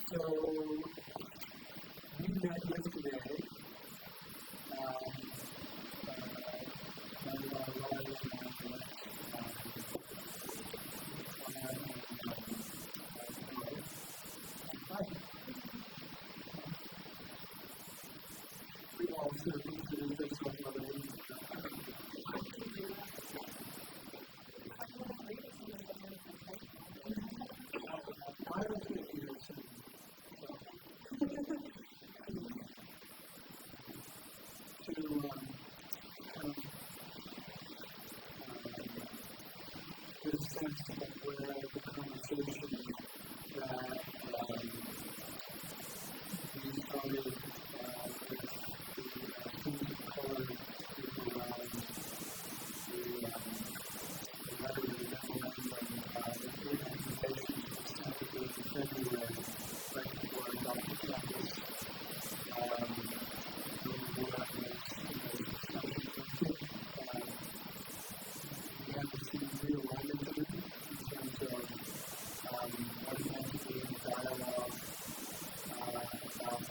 So, we met yesterday. We all sort of introduced ourselves other ways. Why don't you hear some? To get a sense of where the conversation that we started with the team of color people around the letter of the memorandum the presentation started in February, right before Dr. Campus we have to see realignment of it in terms of what it meant to be in dialogue about the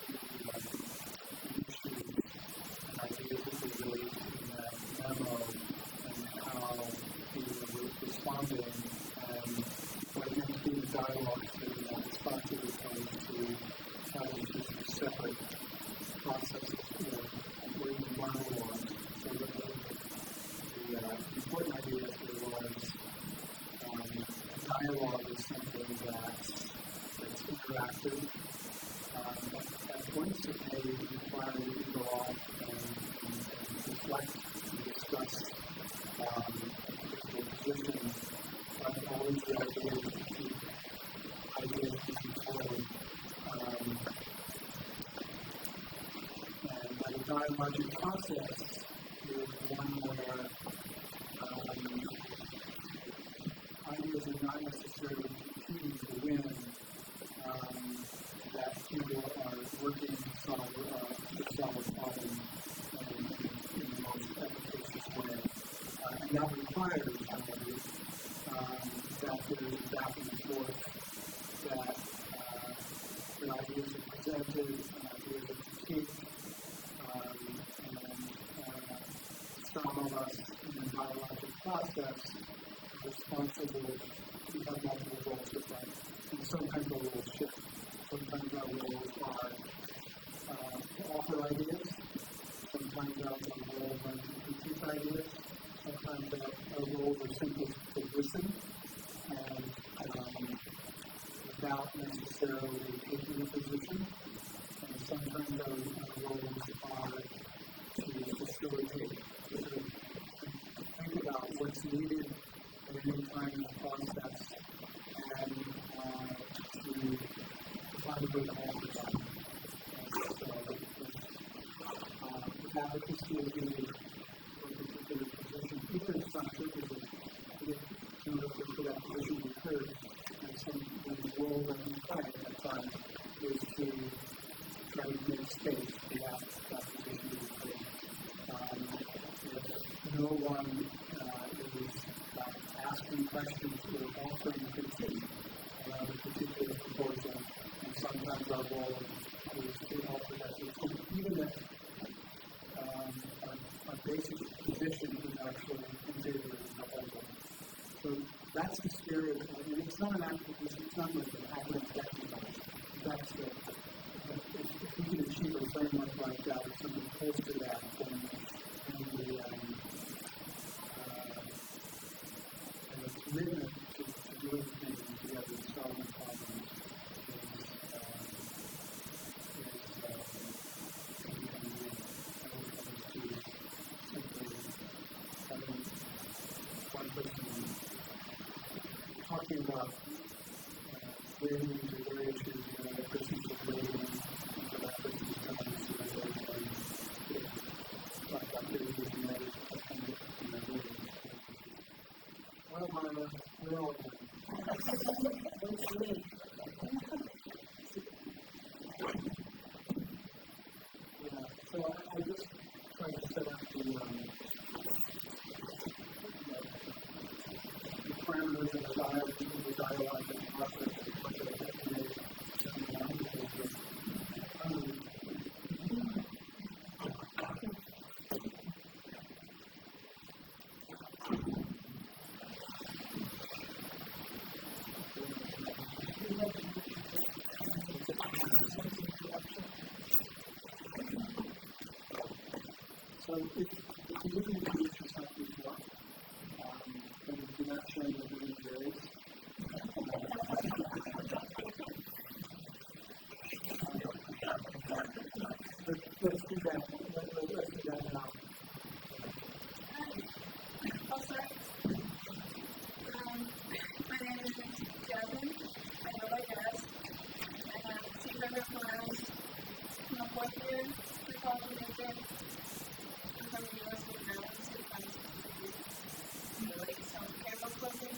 issue and ideas that were raised in that memo and how people were responding and what it meant to be in dialogue to that responsive opposed to having just separate processes or even monologues. So the important idea here was dialogue is something that's interactive. At points it may require you to go off and reflect and discuss a particular position, but always the idea is to keep ideas moving forward. And the dialogic process is one where ideas are not necessarily competing to win, that people are working to solve a problem in the most efficacious way. And that requires, however, that there is back and forth, that ideas are presented, ideas are critiqued, and some of us in the dialogic process are responsible to have multiple roles to play. And sometimes the roles shift. Sometimes our roles are to offer ideas. Sometimes our roles are to critique ideas. Sometimes our roles are simply to listen and without necessarily taking a position. And sometimes our roles are to facilitate, to sort of think about what's needed at any time in the process and to find a way to offer that. With advocacy of being for a particular position, either it's not sure because in order for that position to occur, and some the role that we play at that time is to try to make space for that position to occur. No one is asking questions or offering critique around a particular proposal, and sometimes our role is to offer that critique, even if our basic position is actually in favor of the proposal. So that's the spirit, and it's not an academic, it's not like an academic exercise. That's the, if we can achieve a framework like that, or something close to that, then the commitment to doing things together and solving problems talking about raising these other issues, that person's raising, and that person's coming to the talk about raising and others, well, Myra, we're all done. Yeah, so I just tried to set up the parameters of the dialogue and the process. So if you look at the future stuff before, and if you're not showing the green berries, let's do that. Let's do that now. I'll start. My name is Jasmine. I go by Jazz. And she's under plans. I'm a fourth year psychology major. I'm from the University of Maryland, so I'm really some campus closing.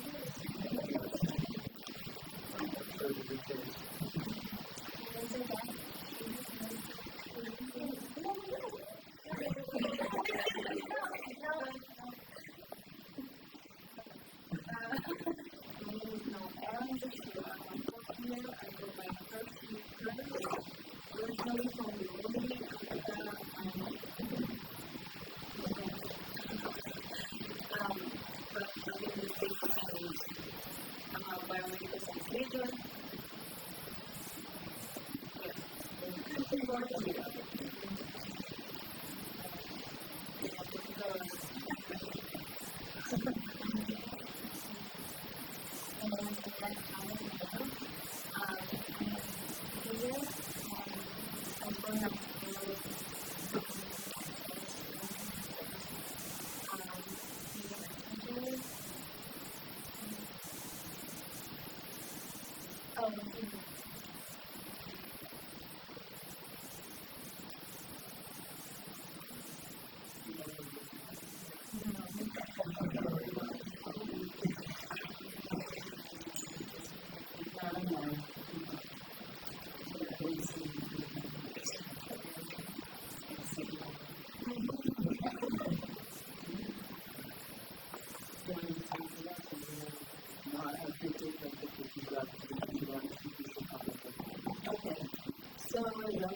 Okay, so I love that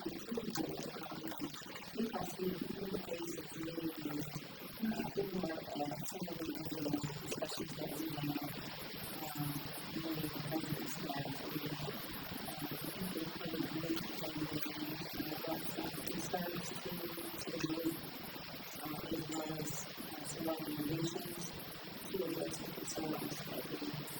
because we face really bit more of some of the discussions that we have many countries that we concerns to the youth as well as some recommendations to address the concerns that we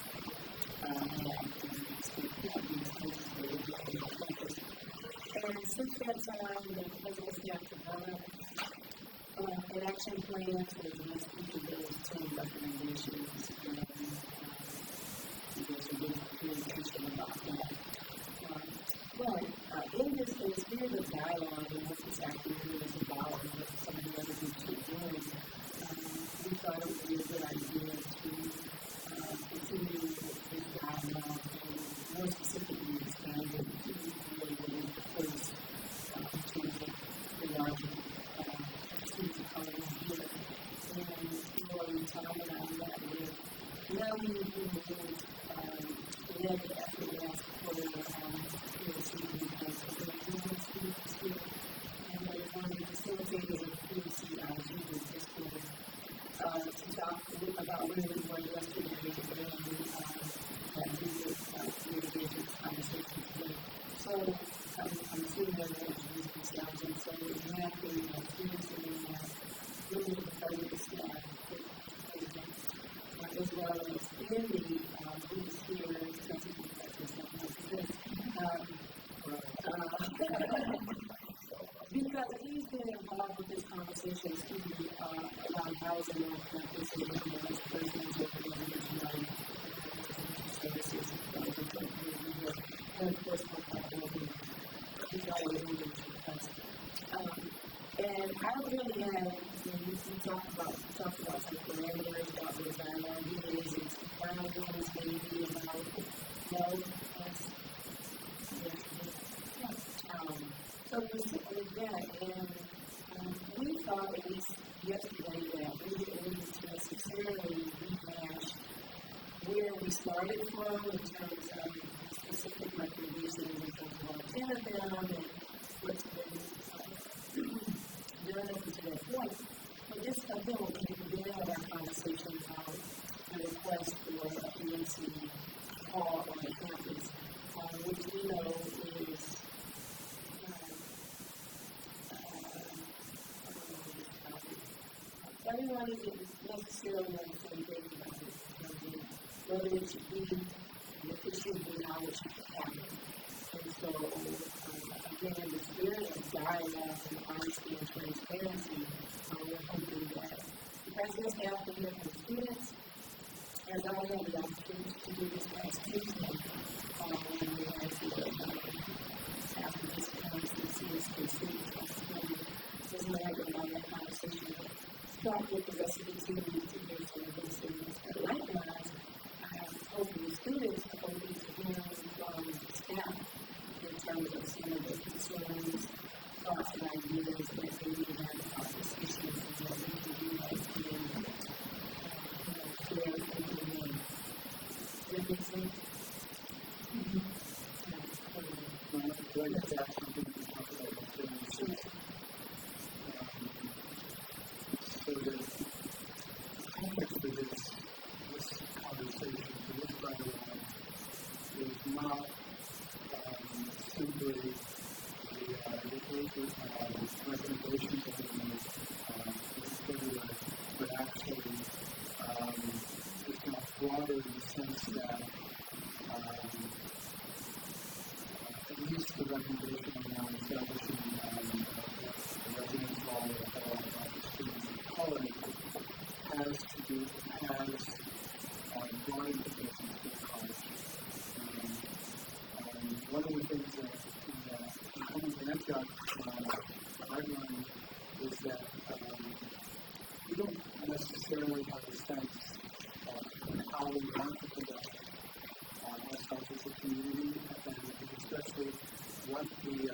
and since that time, the presidency have developed an action plan to address each of those 10 recommendations, and there's a good communication about that. But in this spirit of dialogue, and what this afternoon is about, and what some of the other groups are doing, we thought it would be a good idea to continue this dialogue and more specifically expand it to really what is the first to the larger students of color here. And Lori, Tom, and I met with Nellie, who led the effort to ask for PLC because of the students here. And one of the facilitators of PLC group this quarter to talk about where we were yesterday and that we would engage in this conversation today. So I'm assuming they're going to introduce themselves, and so exactly students and really the focus as well as Andy, who's here, because he's been involved with this conversation, around housing on campus and as president of the United Services, and of course, he's always engaged with us. And I really had, we talked about some parameters about the dialogue. He raises findings, maybe about so we're sitting with that, and we thought, at least yesterday, that we didn't necessarily rehash where we started from in terms of specific recommendations in terms of all 10 of them and what's been done up to that point. But just again, we began our conversation about a request for a PNC hall on the campus. not necessarily on the same page about this, whether it should be, if it should be now, it should happen. And so, again, in the spirit of dialogue and honesty and transparency, we're hoping that the president's have to hear from students, as I had the opportunity to do this last Tuesday, when we had the after this conference, CSKC, doesn't matter about that conversation, but start with the rest of the team to hear some of those things. But likewise, I'm hoping the students are hoping to hear from the staff in terms of some of the concerns, thoughts, and ideas that they may have about this issue and what we can do as community. Share and does that make sense? I'd like to add something to talk about so that the context of this conversation, for this dialogue, is not simply the recommendations that we made, but actually it's not broader in the sense that at least the recommendation around establishing the residence hall or the students of color has brought implications to the college. One of the things that coming to Antioch I've learned is that we don't necessarily have a sense of how we want to conduct ourselves as a community, and especially what the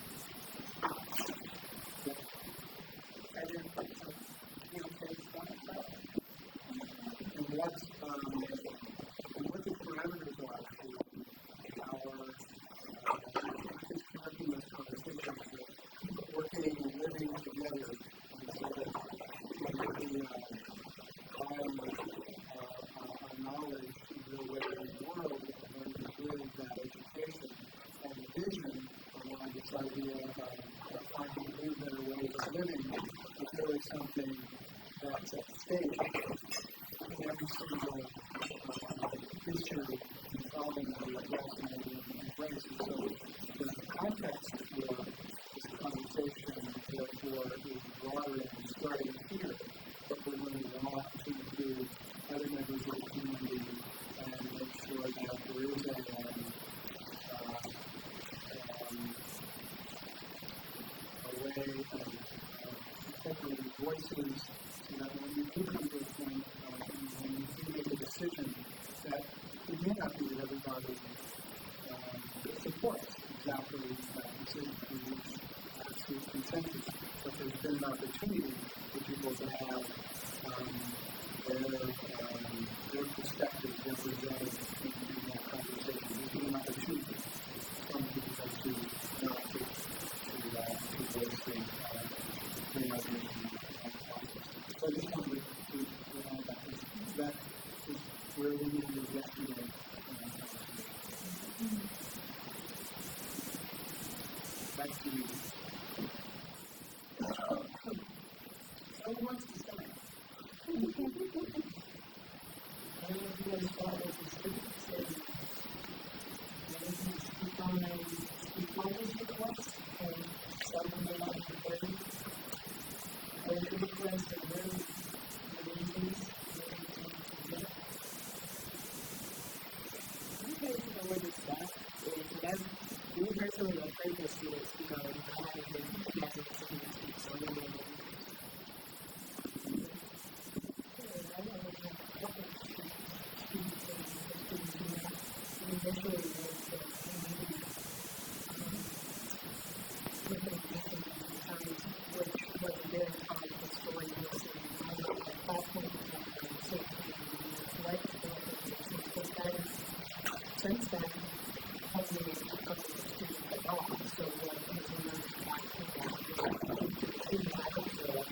what the parameters are for our just conducting those conversations, working and living together, and so that we apply our knowledge in real way in the world, and then bring that education and the vision around this idea of finding new, better ways of living is really something that's at stake in every single issue involving the addressing and embracing. So the context for this conversation, therefore, is broader and starting here, but we're going to want to include other members of the community and make sure that there is a way of incorporating voices so that when you do come to a point, when you do make a decision, that it may not be that everybody supports exactly that decision to reach absolute consensus, but there's been an opportunity for people to have their perspective represented in that conversation. There's been an opportunity for some people to voice their ideas and process. So I just wanted to add that because that is where we need to get today. Back to you. So who wants to start? I don't know if you want to start with the students and speak on this request and some of them might be ready. Or the request and then the reasons. I'm ready to know where to start. That's me personally, I pray for students because I haven't been together with students speak so many of them. Since then, hasn't been a couple of students at all. So what has emerged back from that students I hope so.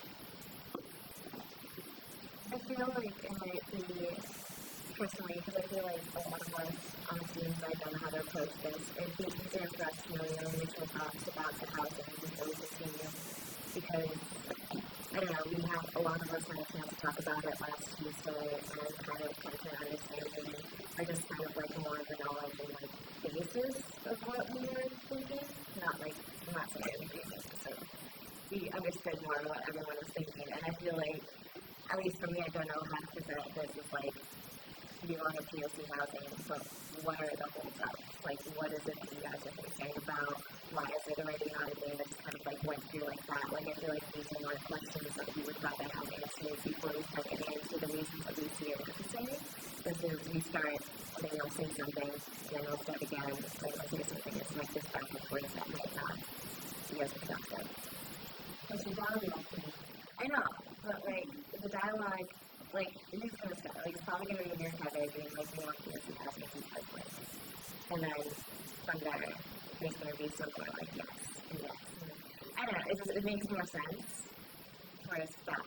I feel like it might be, personally, because I feel like a lot of us on the team side don't know how to approach this. It'd be easier for us to know the initial talks about the housing and those continue because, I don't know, a lot of us had a chance to talk about it last Tuesday and kind of come to an understanding or just kind of like more of the knowledge and like basis of what we were thinking. Not saying anything, so we understood more of what everyone was thinking, and I feel like, at least for me, I don't know how to present this as like, we want a POC housing, so what are the holdups? Like, what is it that you guys are concerned about? Why is it already not a day that just kind of like went through like that? Like, I feel like these are more questions that we would rather have answered before we start getting into the reasons that we see it necessary. Versus we start, then you'll say something, then you'll start again, then you'll say something, it's like this back and forth that might not be as productive. That's a dialogue thing. I know, but like, the dialogue, like, who's gonna start? Like, it's probably gonna be me or Heather being like, we want POC housing in the place. And then from there, there's gonna be somewhere like yes and yes. And I don't know, it makes more sense. Whereas that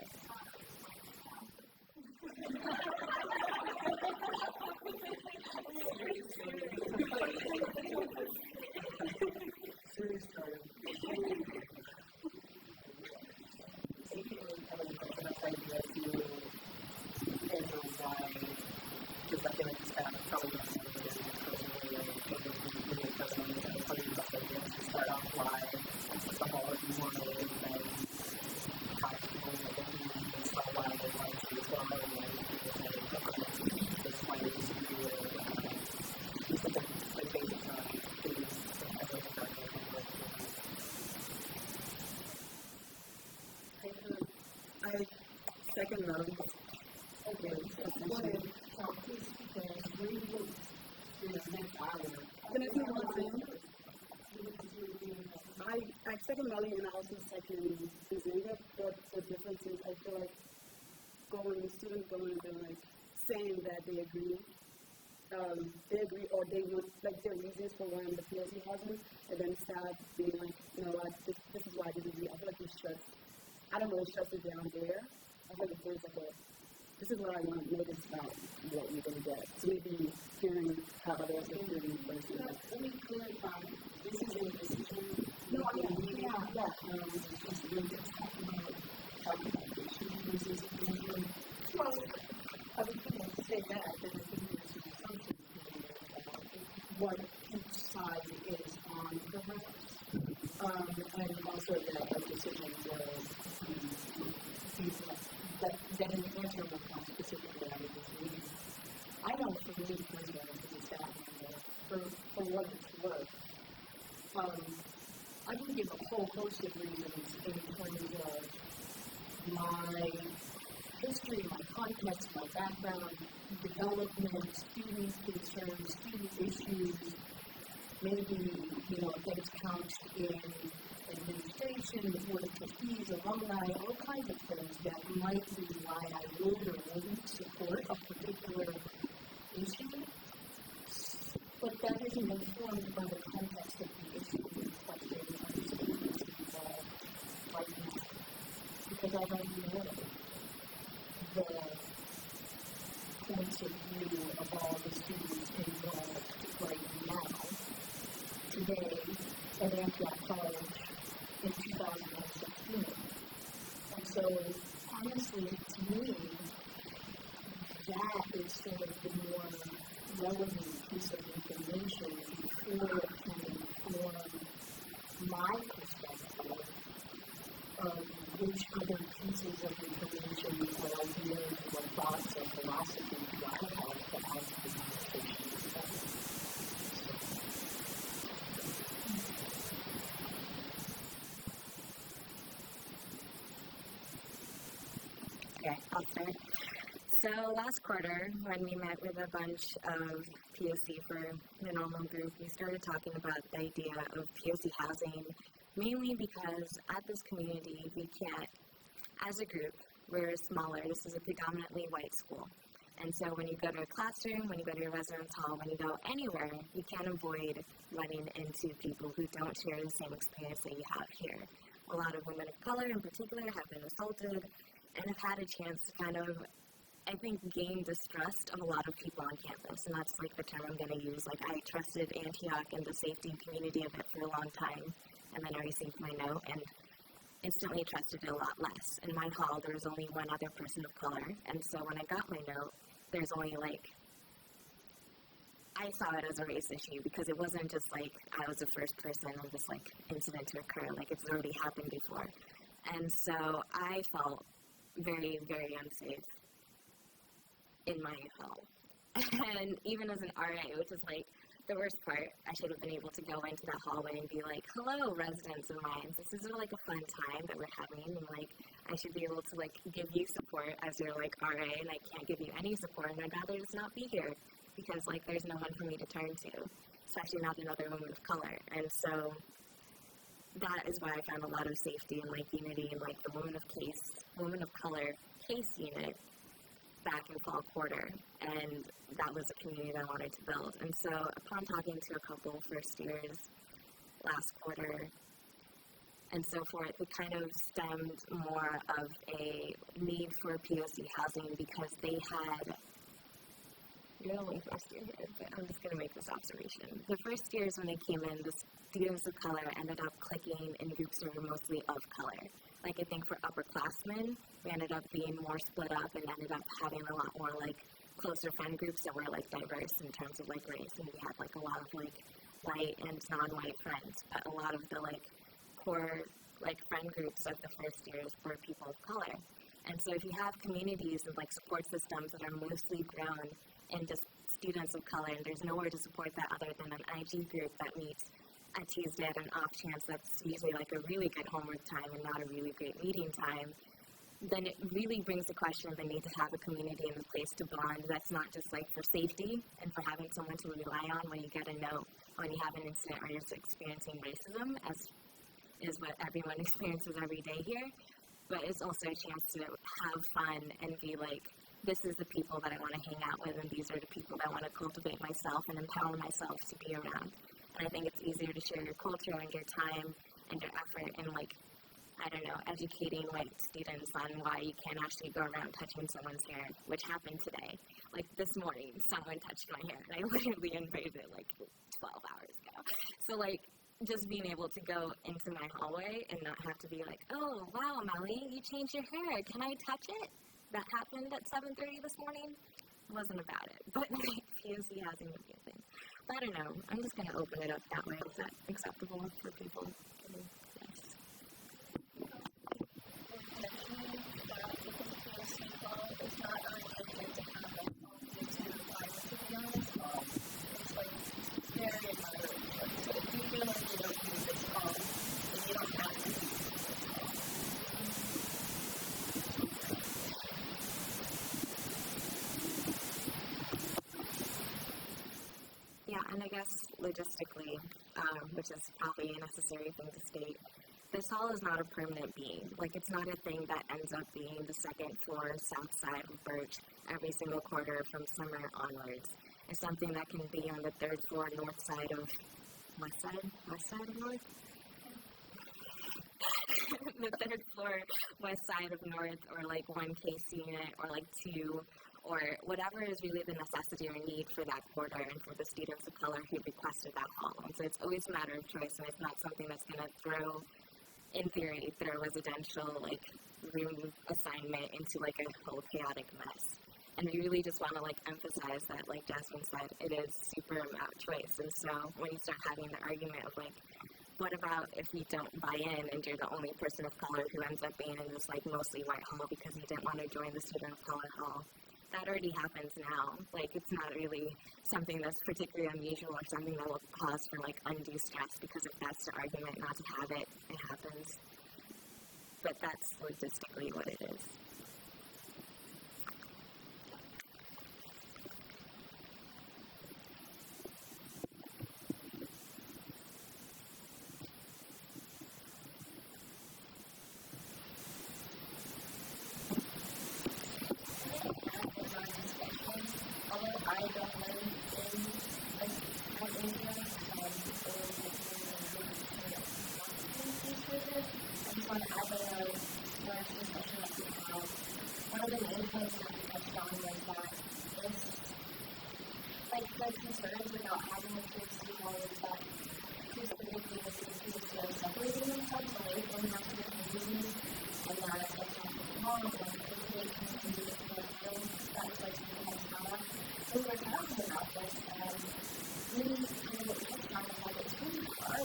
Serious time. Second round. Okay, so please, where you look in the next hour. Can I say one thing? I second Melly and I also second Susanna, but the difference is I feel like students going and like saying that they agree or they want like their reasons for wanting the POC housing, and then staff being like, you know what, this is why this is I feel like the stress. I don't know the stress is down there. I feel like there's like this is what I want to notice about what we're going to get. So maybe hearing how others are feeling versus. Let me clarify. This is a decision. No, It's really just talking about issues versus opinion. Well, I would say that, then I think there's an assumption about what each side is on perhaps. And also that a decision that an answer will come specifically out of this meeting. I know for me personally, as a staff member, for what it's worth, I can give a whole host of reasons in terms of my history, my context, my background, development, student concerns, student issues, maybe, things couched in administration, the board of trustees, alumni, all kinds of things that might be why I would or wouldn't support a particular issue. But that isn't informed by the context of the issue in question and statements involved right now. Because I don't know the points of view of all the students involved right now, today, at Antioch College in 2016. And so, honestly, to me, that is sort of the more relevant piece of information before it can inform my perspective of which other pieces of information or ideas or thoughts or philosophy do I have to add to the conversation. Okay, I'll start. So last quarter, when we met with a bunch of POC for the normal group, we started talking about the idea of POC housing, mainly because at this community, we can't, as a group, we're smaller. This is a predominantly white school. And so when you go to a classroom, when you go to your residence hall, when you go anywhere, you can't avoid running into people who don't share the same experience that you have here. A lot of women of color in particular have been assaulted and have had a chance to kind of I think, gained distrust of a lot of people on campus, and that's like the term I'm going to use. Like, I trusted Antioch and the safety and community of it for a long time, and then I received my note and instantly trusted it a lot less. In my hall, there was only one other person of color, and so when I got my note, there's only like, I saw it as a race issue because it wasn't just like I was the first person of this like incident to occur, like it's already happened before. And so I felt very, very unsafe in my hall. And even as an RA, which is like the worst part, I should have been able to go into that hallway and be like, hello, residents of mine. This is like a fun time that we're having, and like I should be able to like give you support as your like RA, and I can't give you any support, and I'd rather just not be here because like there's no one for me to turn to, especially not another woman of color. And so that is why I found a lot of safety and like unity in like the women of color case unit back in fall quarter, and that was a community that I wanted to build. And so upon talking to a couple first years last quarter and so forth, it kind of stemmed more of a need for POC housing because they had, you're the only first year here, but I'm just going to make this observation. The first years when they came in, the students of color ended up clicking in groups that were mostly of color. Like I think for upperclassmen, we ended up being more split up and ended up having a lot more like closer friend groups that were like diverse in terms of like race, and we had like a lot of like white and non-white friends, but a lot of the like core like friend groups of the first years were people of color. And so if you have communities and like support systems that are mostly grown into students of color, and there's nowhere to support that other than an IG group that meets at Tuesday at an off chance that's usually like a really good homework time and not a really great meeting time, then it really brings the question of the need to have a community and a place to bond that's not just like for safety and for having someone to rely on when you get a note, when you have an incident or you're experiencing racism, as is what everyone experiences every day here, but it's also a chance to have fun and be like, this is the people that I want to hang out with, and these are the people that I want to cultivate myself and empower myself to be around. And I think it's easier to share your culture and your time and your effort in, like, I don't know, educating white students on why you can't actually go around touching someone's hair, which happened today. Like, this morning, someone touched my hair, and I literally invaded it, like, 12 hours ago. So, like, just being able to go into my hallway and not have to be like, oh, wow, Melly, you changed your hair. Can I touch it? That happened at 7:30 this morning. It wasn't about it, but like, POC housing would be a thing. But I don't know. I'm just going to open it up that way. Is that acceptable for people? Yes. Yeah, and I guess logistically, which is probably a necessary thing to state, this hall is not a permanent being. Like, it's not a thing that ends up being the second floor south side of Birch every single quarter from summer onwards. It's something that can be on the third floor north side of west side of north? The third floor west side of north, or like one case unit, or like two, or whatever is really the necessity or need for that quarter and for the students of color who requested that hall. And so it's always a matter of choice, and it's not something that's going to throw a residential like room assignment into like a whole chaotic mess. And we really just want to like emphasize that, like Jasmine said, it is super about choice. And so when you start having the argument of like, what about if you don't buy in and you're the only person of color who ends up being in this like mostly white hall because you didn't want to join the student of color hall? That already happens now. Like, it's not really something that's particularly unusual or something that will cause for like undue stress, because if that's the argument not to have it, it happens. But that's logistically what it is. the concerns about having the kids do all of that, specifically the safety of them separating themselves away from the rest of the community, and that it's not wrong, and that it's okay to continue to do things that is like something like trauma. So we're talking about this, and really kind of what we touched on is that it's really hard,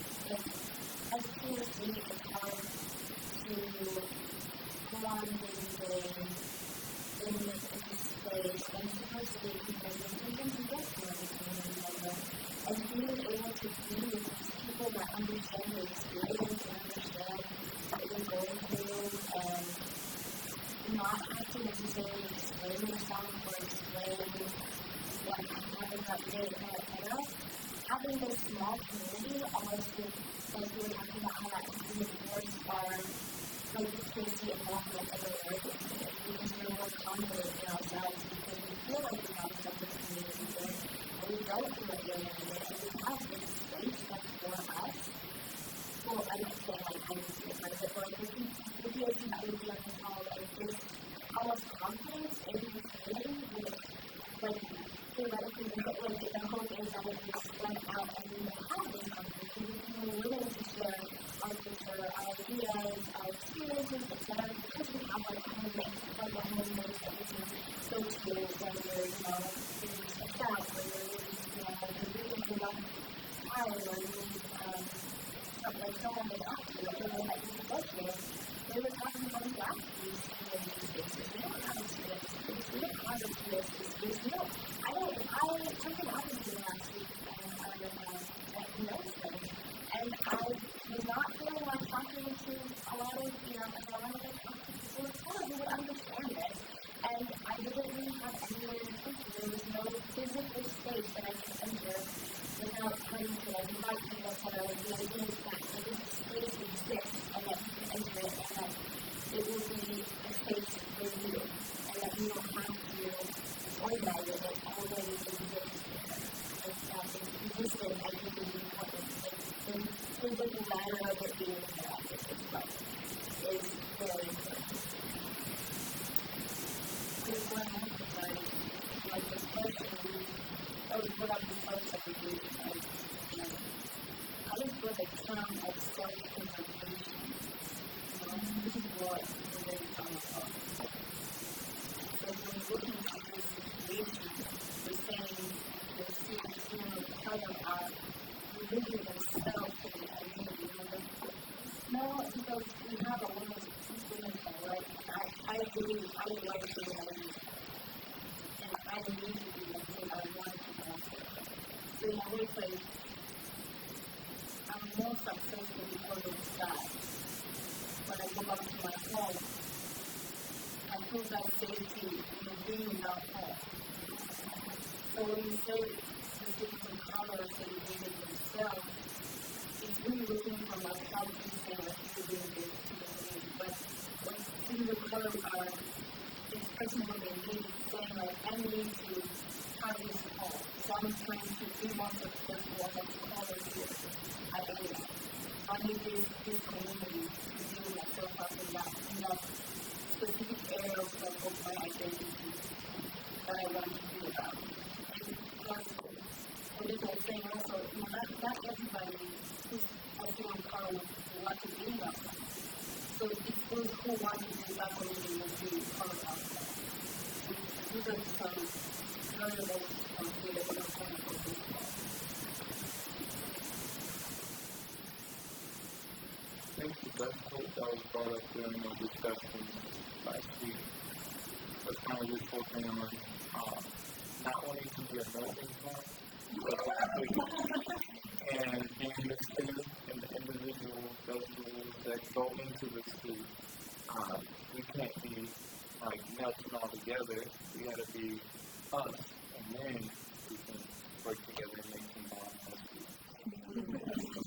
as a PhD, it's hard to go on day-to-day in this space, and supposedly because of sometimes you get to know the community member, and being able to be with people that understand your experience and understand what you're going through, and not have to necessarily explain yourself or explain what happened that day, etc. Having this small community almost with, like we were talking about how that can reinforce our like the safety and involvement of the American community, because we're more confident in ourselves because we feel like we have a sense of community here, and we don't feel like we're in it, and we have this space that's for us. Well, I'm not saying like I need to be a part of it, but like the PhD that would be on this call, like this almost confidence in the community with like theoretically like the hope is that if we spread out and we have this confidence, we can be willing to share our culture, our ideas, our experiences, etc. Because we have like a home base, like a home base that we can go to when we're, in a south, when we're really, about time, or we need like someone to talk to, or someone that you can go to. They were talking about black youth in these spaces. We don't have a TSC space. We don't have a TSC space. Something happened to me last week at Nelson, and I was not feeling like talking to a lot of, people of color who would understand this, and I didn't really have anywhere to go to. There was no physical space that I could enter without having to like invite people, etc. Like the idea is that this space exists, and that you can enter it, and that it will be a space for you, and that you don't have to organize it, it always exists. It's existed, I think, is important. The physical matter of it being interactive is very important. There's one more thing, like this person, I would put up the post every week, and I just put a term of self-preservation. This is what we're really talking about. So when we're looking at this situation, we're saying part of our religion themselves to the identity. No, because we have a women's institution, right? I believe I would like to be a woman. And I believe to be what I want to be. So in a way, like, I'm more successful because of that. When I go back to my home, I feel that safety in being in that home. So when you say some colors that you gave it themselves, it's really looking from like how do you say like you're doing this to the community. But when things of color are expressing what they need, saying like I need to have this home. So I'm trying to be more successful as a color here at age. I need this community to do myself up in that specific areas of my identity that I want to do about. And this whole thing also, not everybody who's feeling part of what to be about that. So it's those who want to do that community will be part of that. These are some variables from here that we're trying to focus on. Thank you. That's hope that was brought up during our discussion last week. Let's kind of just focusing on not wanting to be a melting pot, and being the student and the individual that go into the school. We can't be like melting all together. We gotta be us, and then we can work together and make some bonds.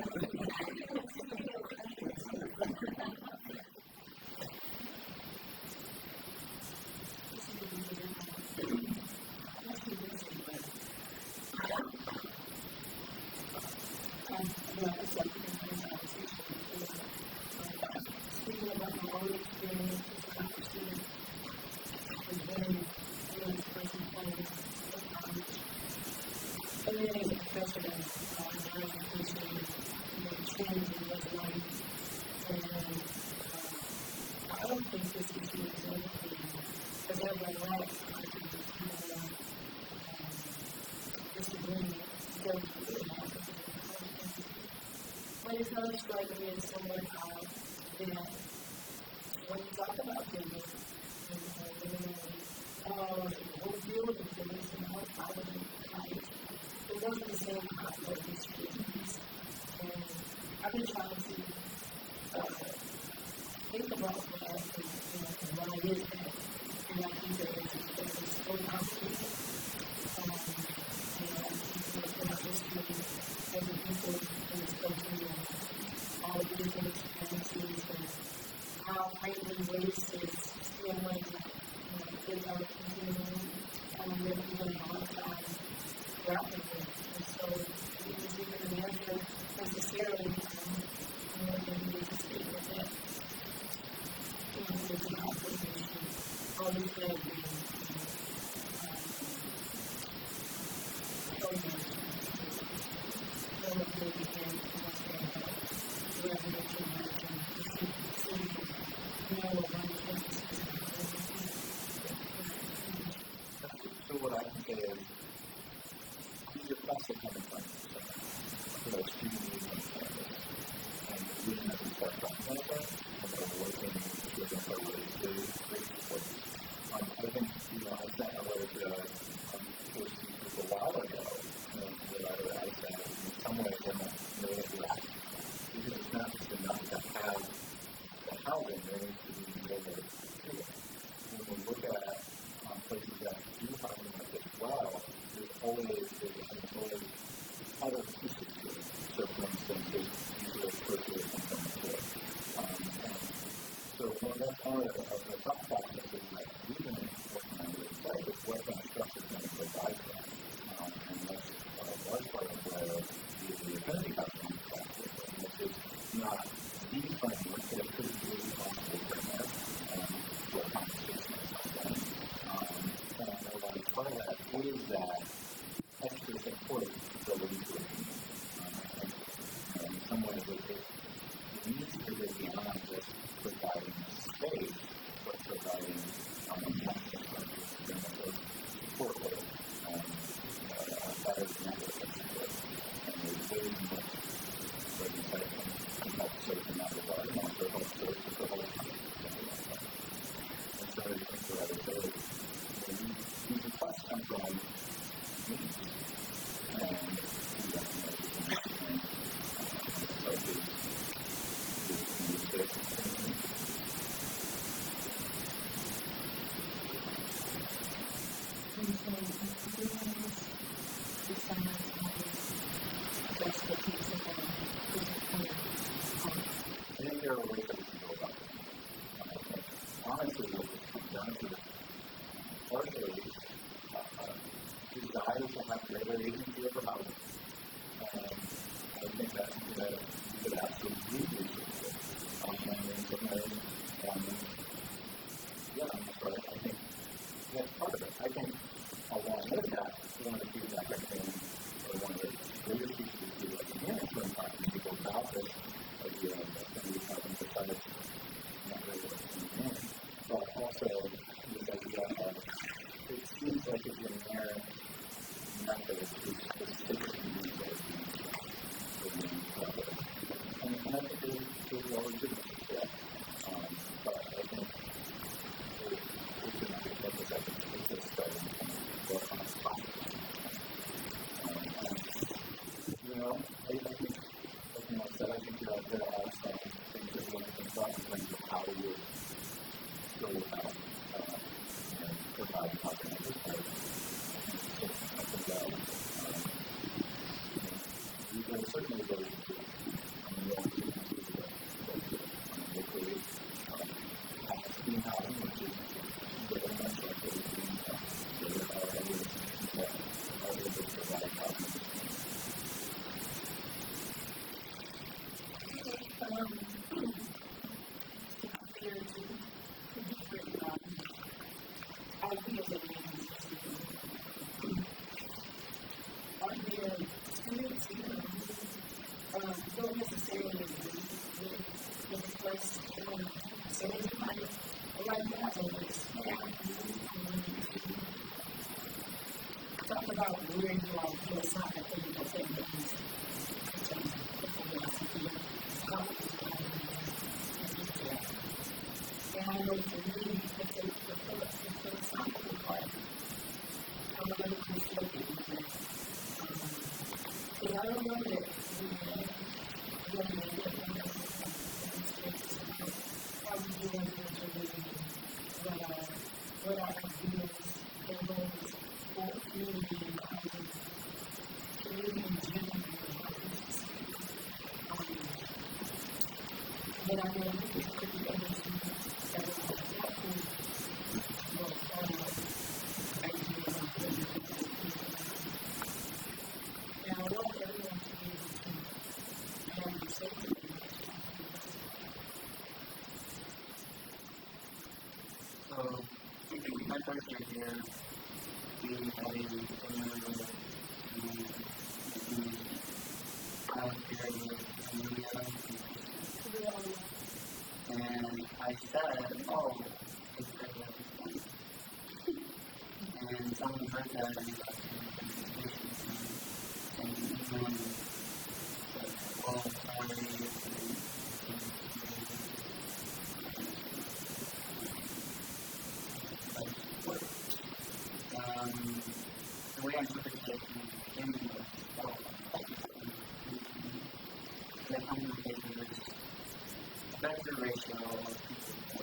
Speaking about my own experience as a college student, was very, person playing president now pushing trends in his life. And I don't think this issue is anything, because everyone else, I think, is disagreeing. But it's not striking me as someone that when you talk about business and we'll deal with things and how poverty hides, it wasn't the same as what these students. And I've been trying to think about that and why it is that. And I think that it's so complicated. In our history as a people in this country and all the different experiences and how frankly race is still one is our continuing and we're even a lot of times grappling with. And so we just even imagine necessarily more than we just speak with that. There's an obligation. All these things So what I can say is, these are also coming from student needs on campus. And we have to start talking about that, and we're working with them for really great support. I think, I sent a letter to four speakers a while ago, that I said, in some ways, I'm not because it's not just enough to have the housing, there needs to be more to it. When we look at places that do housing like this well, there's always other pieces to it. So, for instance, there's usually curricular components to it. So one of the top processes that we've been working on with site is what kind of structure is going to provide that. And that's a large part of where the affinity housing is practice, which is not the framework, but it could be a possible framework for a conversation about that. And a large part of that is that extra support ability to in some ways it needs to go beyond just providing space, but providing support with a better network of support. And there's very much where the site can help serve in that regard and also help serve with the whole country. And so I think what I would say is these requests come from me. And we recognize I think there are ways that we can go about it. Honestly, what it comes down to is partially desire to have greater agency over housing. And I think that's something that we could absolutely research it. And in some ways, that's right. I think that's part of it. I think along with that, one of the feedback I've been, or one of the greatest pieces of feedback I'm hearing from talking to people about this idea of affinity housing besides not really what's in, but also this idea of it seems like it's an inherent method to specifically use those and I think there's well legitimate to that. But I think it's an idea that it's just starting to work on a spot. I think, like I said, I think there are some things that we have to think about in terms of how we would go about providing housing at this point. I think that there are certainly ways to do locally scheme housing, which is very much like what we're doing there are other that are able to provide housing. I don't know that, what our ideas and goals for community and community in general. But I know this is pretty interesting. Now, I want everyone to be able to have the safety. So, my first year here, we had a and I said, oh, it's very and someone heard that and even said, well, sorry, the way I interpreted it in the beginning was, well, that I'm going to take this better ratio of people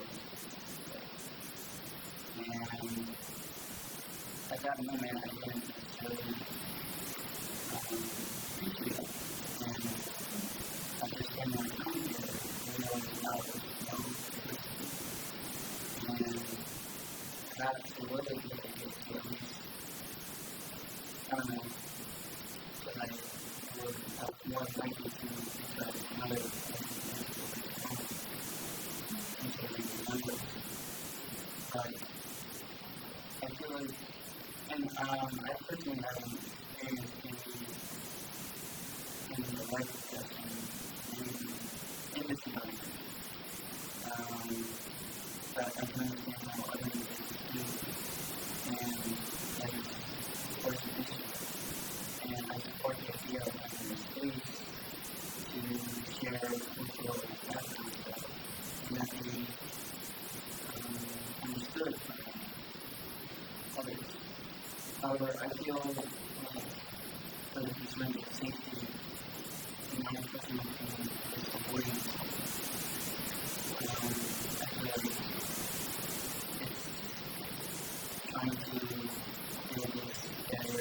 and at that moment I didn't necessarily appreciate it and I just didn't want to come here and that's a little bit of at least I don't know that I would more likely to accept another but I feel like, and I personally haven't experienced any life discussion in this environment. But I can understand how other individuals do, and that is, of course, an issue. And I support the idea of having a space to share cultural backgrounds and that we understood from others. However, I feel like for the concern of safety, in my personal opinion, is avoidance. I feel like it's trying to build this barrier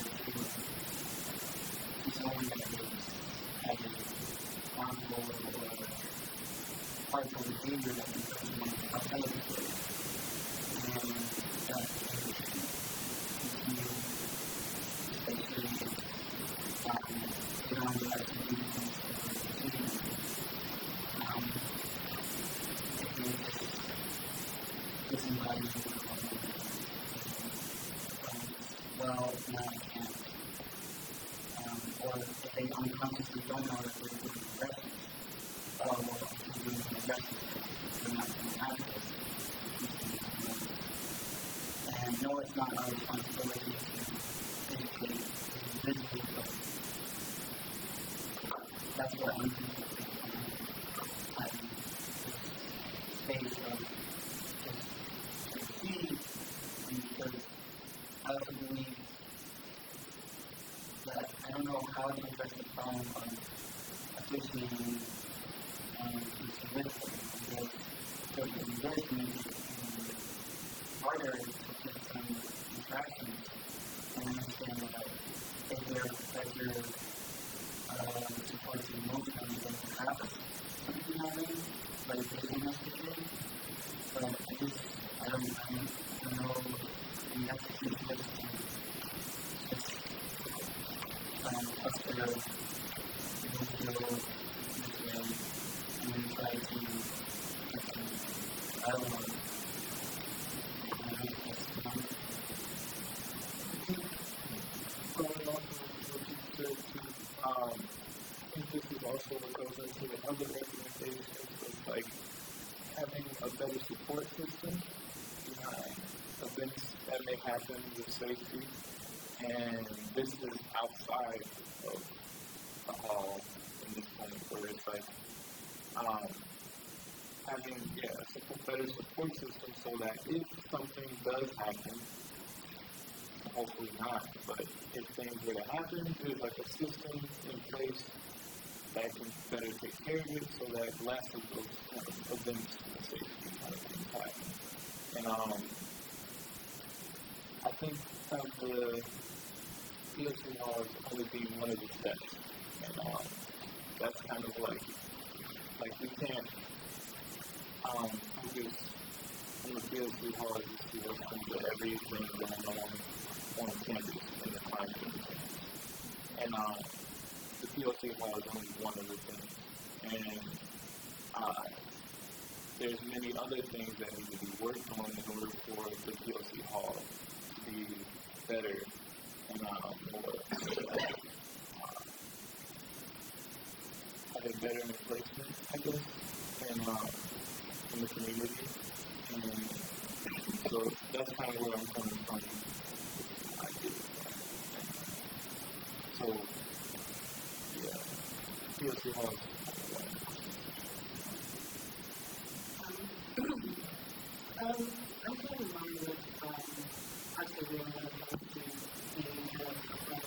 to someone that is having harmful or harmful behavior that can put someone outside of the place. That continue, especially get on the right to do things that they're doing. If they just disembody well, no, I can't. Or if they unconsciously don't know that they're doing aggression, well, they're doing aggression because they're not doing active. And no, it's not our responsibility to educate individuals, but that's what I'm thinking having this space of just key, because I also believe that I don't know how to address the problem of officiating with them, because the embarrassment harder to get some interactions and understand that if they're better supports emotionally, then perhaps something happens, but it doesn't have to do. But I don't know, and that's the key to just us to move through this way and then try to get some dialogue. I think this is also what goes into the other recommendations of like having a better support system behind events that may happen with safety, and this is outside of the hall in this point where it's like having a better support system so that if something does happen, hopefully not, but if things were to happen, there's like a system in place that can better take care of it so that less of those kind of events and safety kind of things happen. And I think of the PLC laws only being one of the steps. And that's kind of like we can't focus on the PLC laws to work into everything going on campus in the climate change. And the PLC law is only one of the things. And there's many other things that need to be worked on in order for the PLC hall to be better and more have a better replacement, I guess, in the community. And so that's kind of where I'm coming from. So, yeah, PLC hall. I'm kind of mind with actually really when it comes to being kind of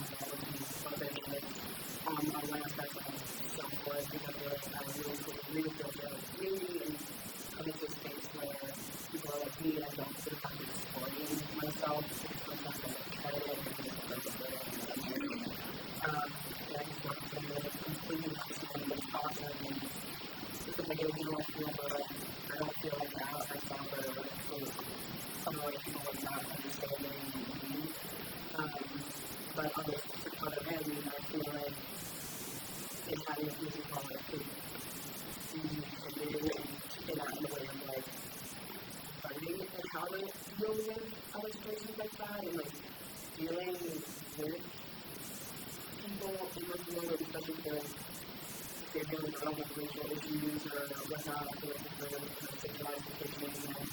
our last background self-worth because really feel the community and coming to a space where people are like me and I don't feel like I'm supporting myself because sometimes I get credit and I just feel like and I just want to completely understand this process and because I get a little feel where I don't feel like I have myself or some of the people are not understanding me. But on the other hand, I feel like in having a music hall, it could be committed and get out in the way of like finding and how to deal with other situations like that and like dealing with people in this world, especially because they're dealing with other racial issues or whatnot, or sexualized conditioning and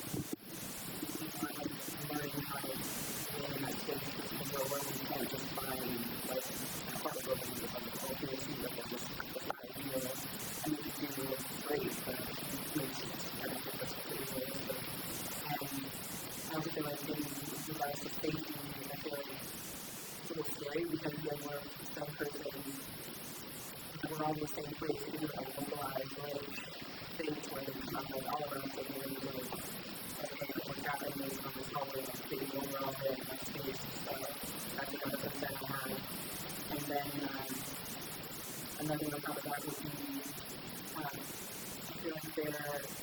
learning how to stay in that space because where we can't just find like a part of it with like a culture issue that was just not ideal and we can do great, but I don't think that's what it is. And I also feel like getting you guys to safety, I feel like it's a little scary because then we're some person we're all in the same place, we can do like localized like things where it's not like all around the same way, okay, what's happening is on this hallway, like getting overall there in that space, so that's another concern I have. And then another thing on top of that would be, I feel like there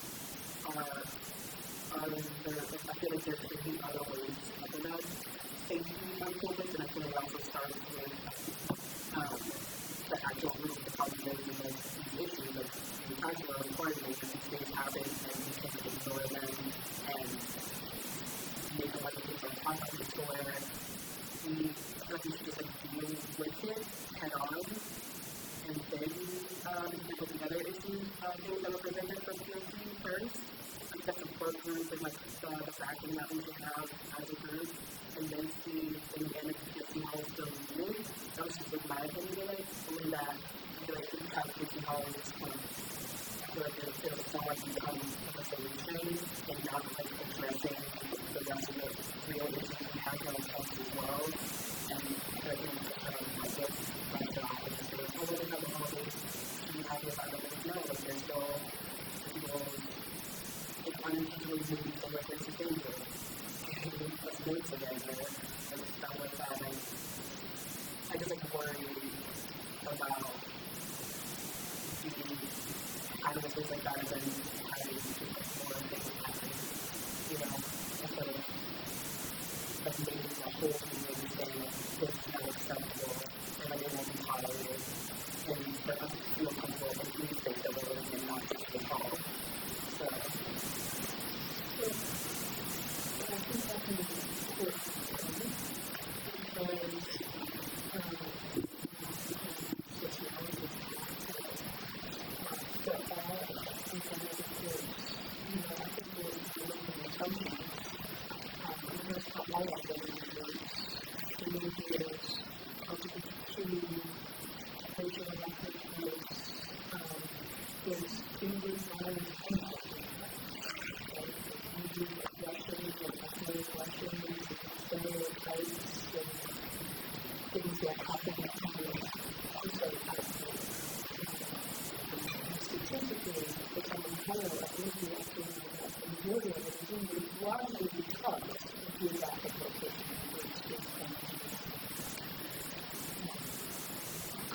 I feel like there could be other ways to implement safety on campus, and I feel like it also starts with the actual root of the problem is these issues, like we talked about requirements, and these things happen, and we can't ignore them, and make a lot of things like contact where we should just like deal with it head on, and then deal with the other issues, things that were presented from PLC first, like the support group and like the backing that we should have as a group, and then see in the end if PLC hall is still needed. That was just like my opinion of it, only that I feel like the PLC hall is just kind of, I feel like it's not like become a solution and not like addressing the rest of the real issues we have when it comes to the world. And I feel like it's kind of like this right now, it's just like, oh, we don't have the holidays, should be happy about it, but no, like there's still people, if unintentionally moving somewhere there's a danger. Let's do it together, and stuff like that, and I just like worry about being kind of a place like that, and then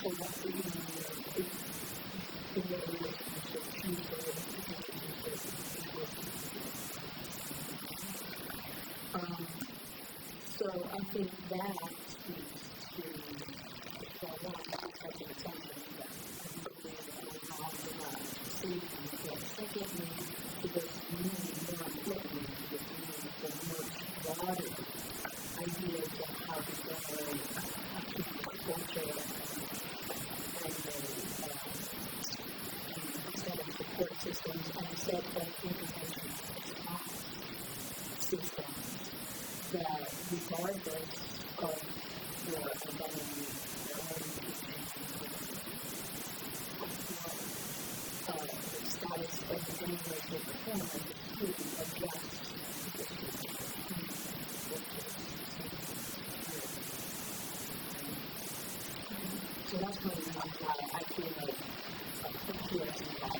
So I think that speaks to, well, one, it's such an assumption that I believe on the safety, but secondly, to this really more importantly, to this really much broader ideas of how to generate a culture and a set of support systems and a set of intervention systems that regardless of your identity or the status of any way, shape, or form, and to adjust so that's one reason why I feel like a PRC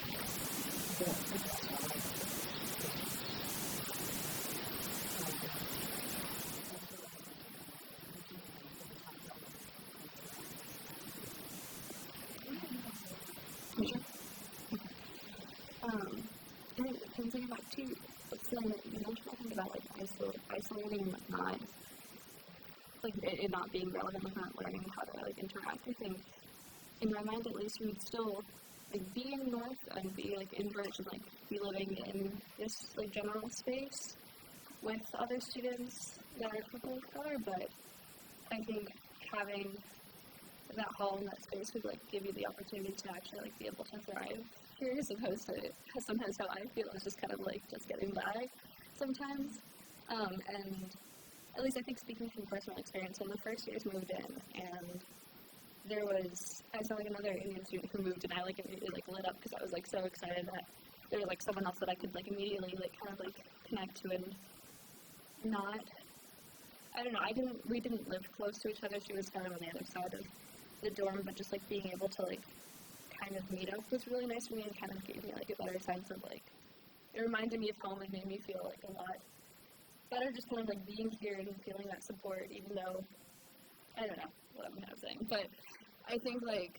and thinking back to saying that you mentioned something about like isolating and not like it not being relevant, like not learning how to like interact. I think in my mind at least we would still like be in North and be like in Birch and like be living in this like general space with other students that are people of color, but I think having that hall and that space would like give you the opportunity to actually like be able to thrive here as opposed to sometimes how I feel is just kind of like just getting by sometimes. And at least I think speaking from personal experience, when the first years moved in and I saw like another Indian student who moved and I like immediately like lit up because I was like so excited that there was like someone else that I could like immediately like kind of like connect to and not, I don't know, we didn't live close to each other. She was kind of on the other side of the dorm, but just like being able to like kind of meet up was really nice for me and kind of gave me like a better sense of like, it reminded me of home and made me feel like a lot better just kind of like being here and feeling that support, even though, I don't know what I'm kind of saying, but I think like,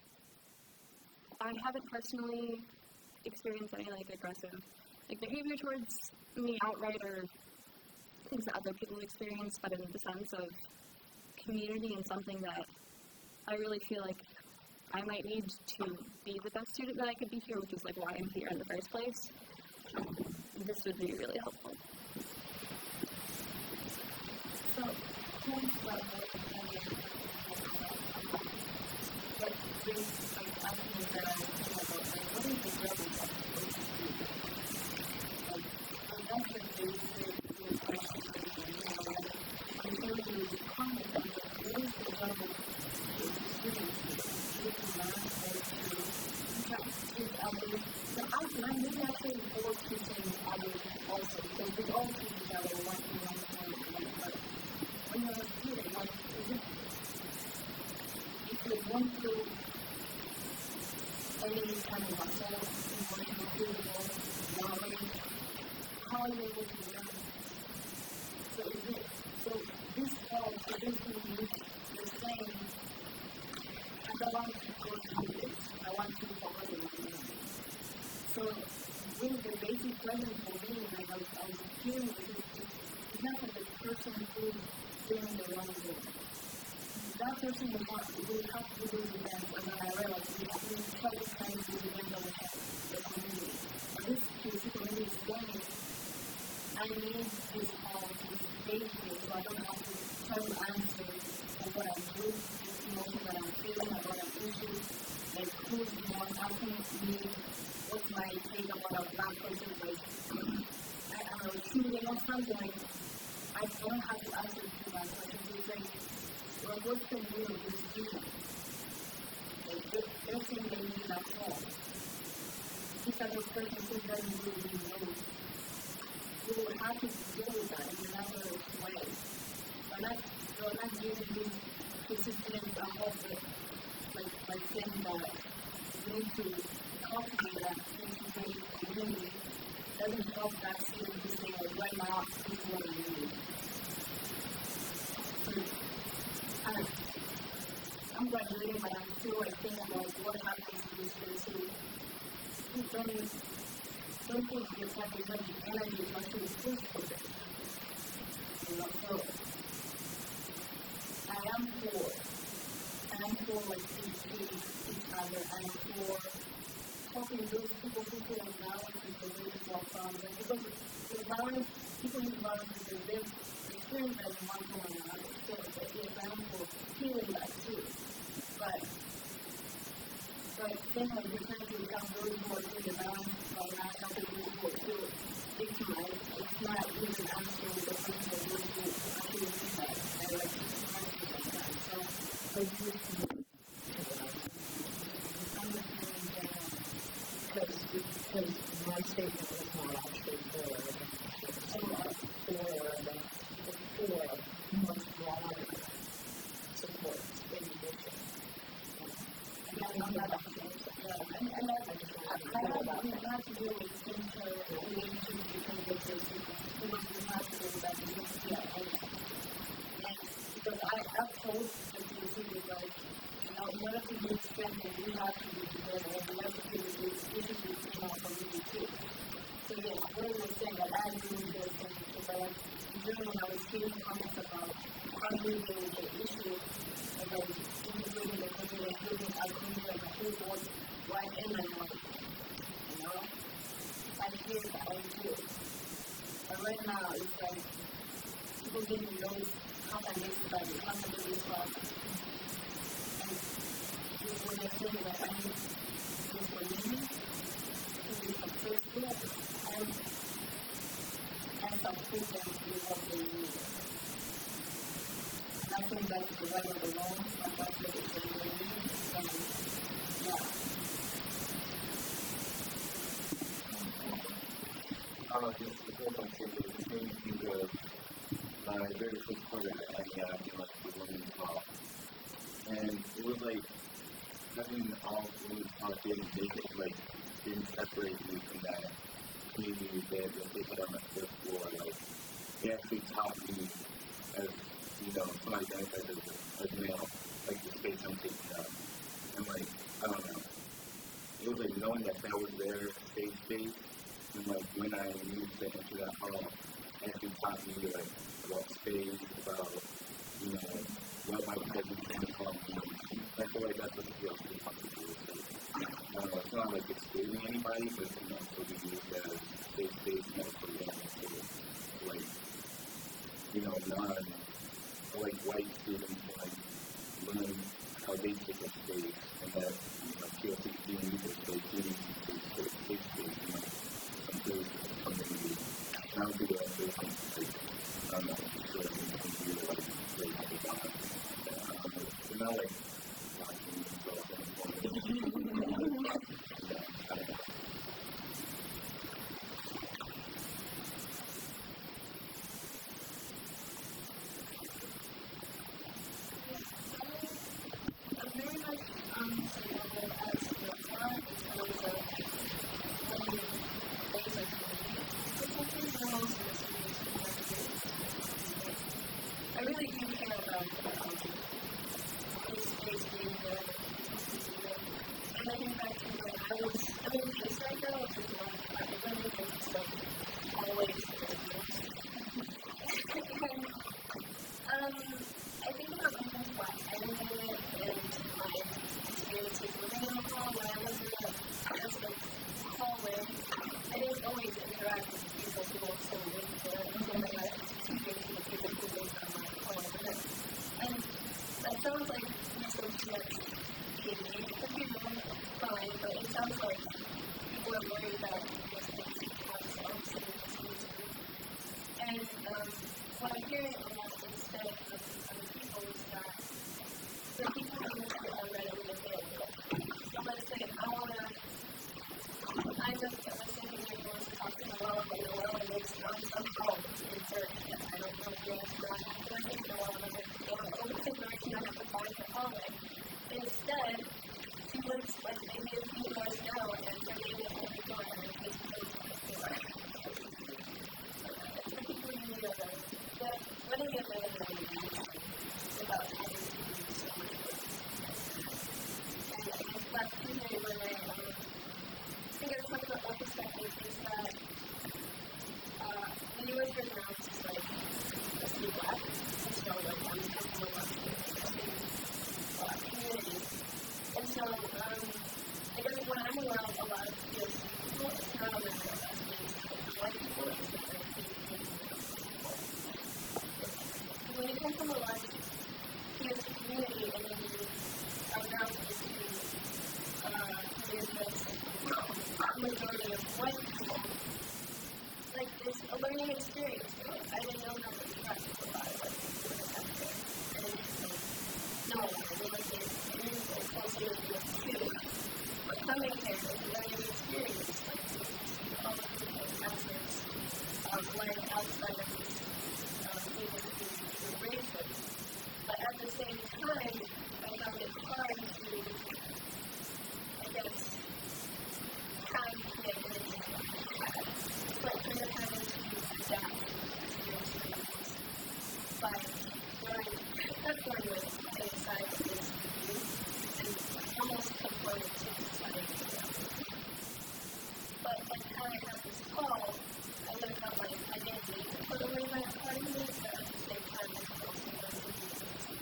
I haven't personally experienced any like aggressive like behavior towards me outright or things that other people experience, but in the sense of community and something that I really feel like I might need to be the best student that I could be here, which is like why I'm here in the first place. This would be really helpful. So, points about what brings like asking that I think about like what is the level of like that's the basic question and so you comment on what is the level of experience so I'm really actually forward to seeing others also because we all see each other one to one but when you're a student, like if you're going through any kind of muscle, emotional, physical, knowledge, how are you able to learn? So this fall, so this week, you're saying I don't want to go through this. I want to focus on my learning. So, really, the basic question for me, like I was hearing, it's not that the person who's doing the wrong thing. That person will have to do the dance, and then I realized we try to find the dance on the community. And this specific community is saying, I need this space here, so I don't have to try to answer what I'm doing, this emotion that I'm feeling, or what I'm issues, like who's asking me what's my take about a black person, like I don't know, shooting or something, like I don't have to answer to that question. It's like, well, what's the meaning of this student? Like, they're saying they need that help. This other person who doesn't really know. We will have to deal with that in another way. We're not giving these students a hope that, like saying that we need to cultivate that face-to-face community doesn't help that student to say, like, right now, this is what I need. So, I'm graduating, but I'm still don't think it's like as much energy as much as this person. So I am for like each other. I am for helping those people who feel violence and the way to solve problems. Because the violence, people use violence because they've experienced that in one form or another. So it's like the example of healing that too. But then when you're trying to become those who are doing the violence while not helping people who are still victimized, it's not even answering the question of those who actually need that. I like to sometimes. So I do because my statement was not actually for much broader support in addition. I have to deal with interrelationships between victims who must be positive that we don't see at all. And because I've told the people like, in order to be strengthened, we have to be together, and we have to be we should be in our community too. So yeah, what I was saying that I agree with those things because I during when I was hearing comments about how we deal with the issue of like integrating the community, including our community as a whole was right in my mind. I hear that I do. But right now it's like people didn't know how can they survive, how can they respond. When they're saying that I need this for me to be successful and support them to do what they need. And I think that's the right of the law, and that's what they need. And yeah. Just the whole bunch of the things think of my very first quarter at Antioch in like the women's talk. And it was like having all women's talk didn't make it like didn't separate me from that community that they put on my first floor. Like they actually taught me as somebody identified as male, like the space I'm taking up. And like, I don't know. It was like knowing that was their safe space. And like when I used to enter that hall, it actually taught me like about space, about what my presence can become. I feel like that's what the field is comfortable with. It's not like excluding anybody, but it can also be used as safe space and also for like white students to like learn how they take up space and that PLC can use their space, students can take space, improve the community. And I don't think that there's something like, I don't know, sure you can do like great design. They're not like watching themselves in the corner. I don't know. I'm very much that the U.S. right now is just like a city black, and so like I'm just from a black community. And so I guess when I'm around a lot of POC people, it's not a matter of us being white people, it's a matter of being people. When you come from a large POC community and then you are now supposed to there's this majority of white people, like it's a learning experience. I didn't know how to trust a lot of white people in that way. I didn't know it's closer to you. But coming here is a learning experience. Like to all of those efforts, learn outside of even the races. But at the same time, I found it hard to, I guess, have the ability to have, but kind of having to adapt to your experience by not going with the side of this view and almost conforming to the side of the other. But like how I have this call, I learned about my identity to put away my arguments, but at the same time, I can also learn to do something.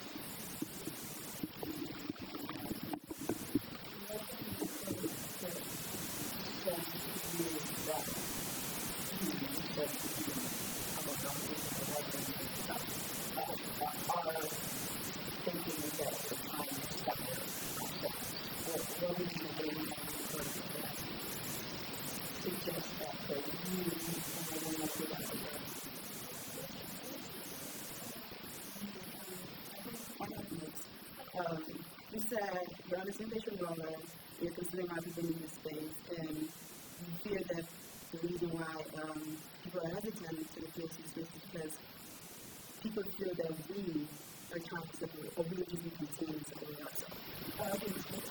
You said you're on the same page with Roller, you're considering representing the space, and you fear that the reason why people are hesitant to the POC space is because people feel that we are trying to separate, or we would just be continuing to separate ourselves.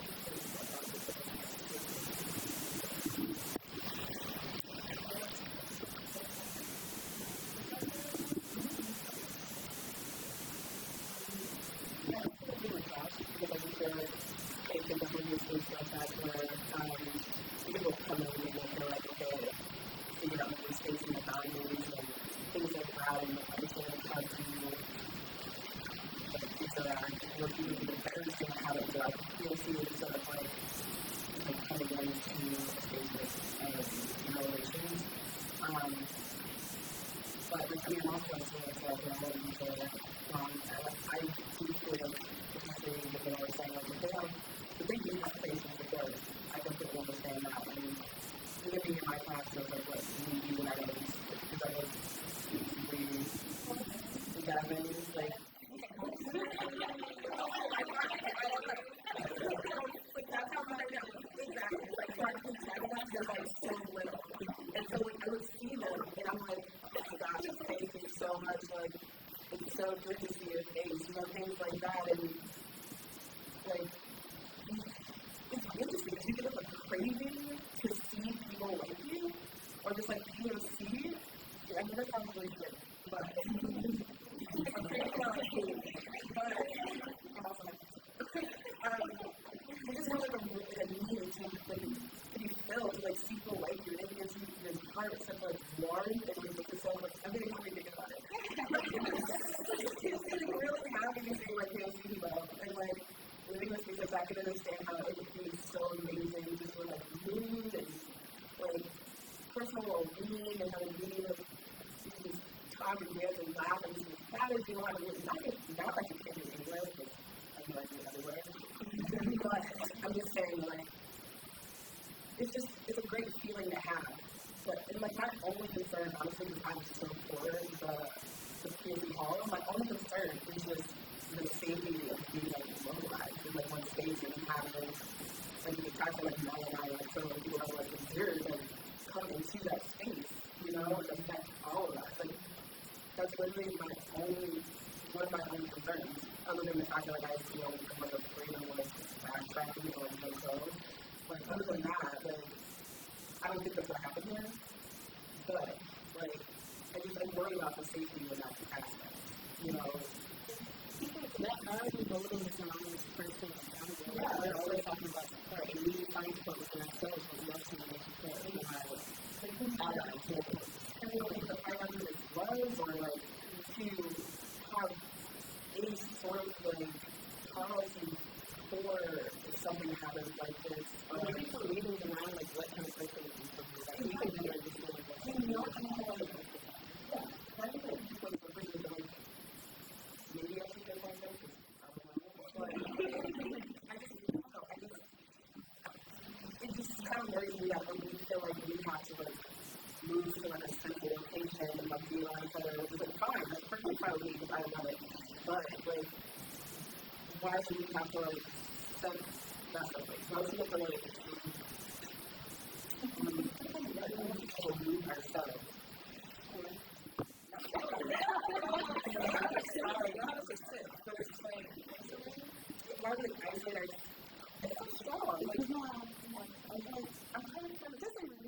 It's so good to see your face, things like that, and like, it's interesting because you get a craving to see people like you, or just like POC. I mean, that sounds really good, but a craving for hate. But I'm also like, you just have like a need to be filled, to like see people like you, and it gives you this heart such like warmth, and it's so like, I'm getting really big about it. It's really happy to see like POC love, and like living with me because I can understand how it would be so amazing just for like mood and like personal well-being and how we just talk and dance and laugh and just matters, you know, how to really not like you can't do anywhere because I have no idea everywhere. But I'm just saying like it's a great feeling to have. But and like my only concern honestly is I'm so poor the POC hall. My only concern is just the safety of being like mobilized in like one space and having like the fact that like Mel and I like so many people have like observed and come into that space, you know, and affect all of us. Like that's literally one of my only concerns, other than the fact that like I see all become like a freedom like backtracking or like no clothes. Like other than that, like I don't think that's what happened here. But like I worry about the safety in that aspect, you know. That already voting is an honest person accountable. Yeah, they're always talking about support, and we find support within ourselves, but we also need to support in our something happens like this, maybe for reading around, like, what kind of person is this for you? Like, you can be like, you know, I'm not like, yeah, kind of like, people for reading, like, maybe I should get my therapist. I don't know. But I just, it just kind of worries me that we feel like we have to, like, move to like a central location and like be around each other, which is like fine, that's perfectly fine with me because I love it. But like, why should we have to like set that up? Like, why should we have to like move ourselves? Why would I say that? It's so strong. Like, no, I'm kind of disagree.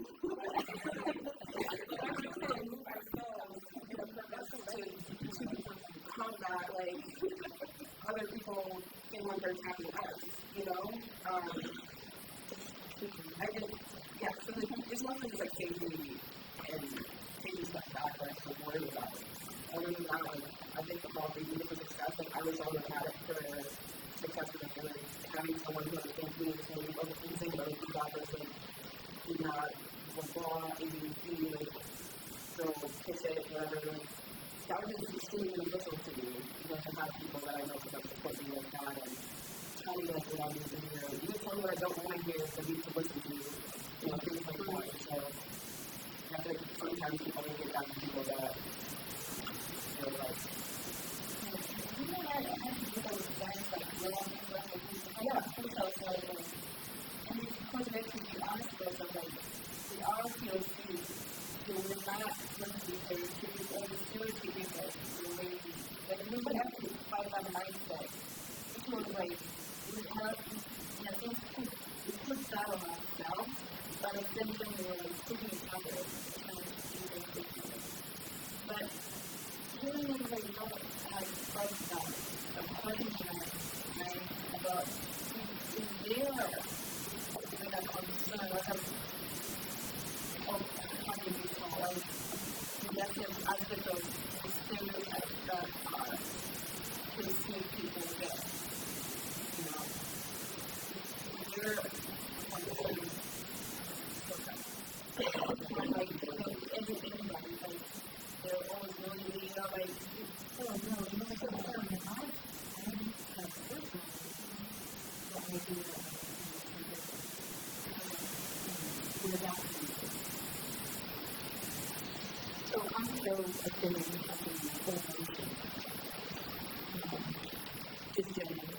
To combat like other people feeling like they're attacking us, you know? I think, yeah, so it's mostly just like taking step back, like, to worry about it. Other than that, like, I think the whole thing for success, like, I wish I would have had it for success for the like, having someone who understands me and saying, oh, you think about it, you got this, like, do not withdraw, ADP, like, so pitch it, whatever, like, that would be extremely beneficial to me, you know, to have people that I know that support me like that and tell me like what I need to hear. Even tell me what I don't want to hear, so you can listen to me, you know, things like that. So I think sometimes people only get down to people that feel like, you know what, I have to do those things like real, yeah, so like, and of course, it makes me be honest with myself, like, we all feel seen. So we're not going to be very serious or seriously because we're lazy. Like, we would have to fight our mindset. This was like, we have, I think, we put that on ourselves, but at the same time, we're like taking it out of it. But hearing everybody know how to fight about it, right? About, is there like a concern, like a like negative aspect of the stereotypes that conceive people get. You know, you're like, everything, like, they're always really, you know, like, oh no, you know, so I have personal that I do without so I'm still assuming the formation is genuine.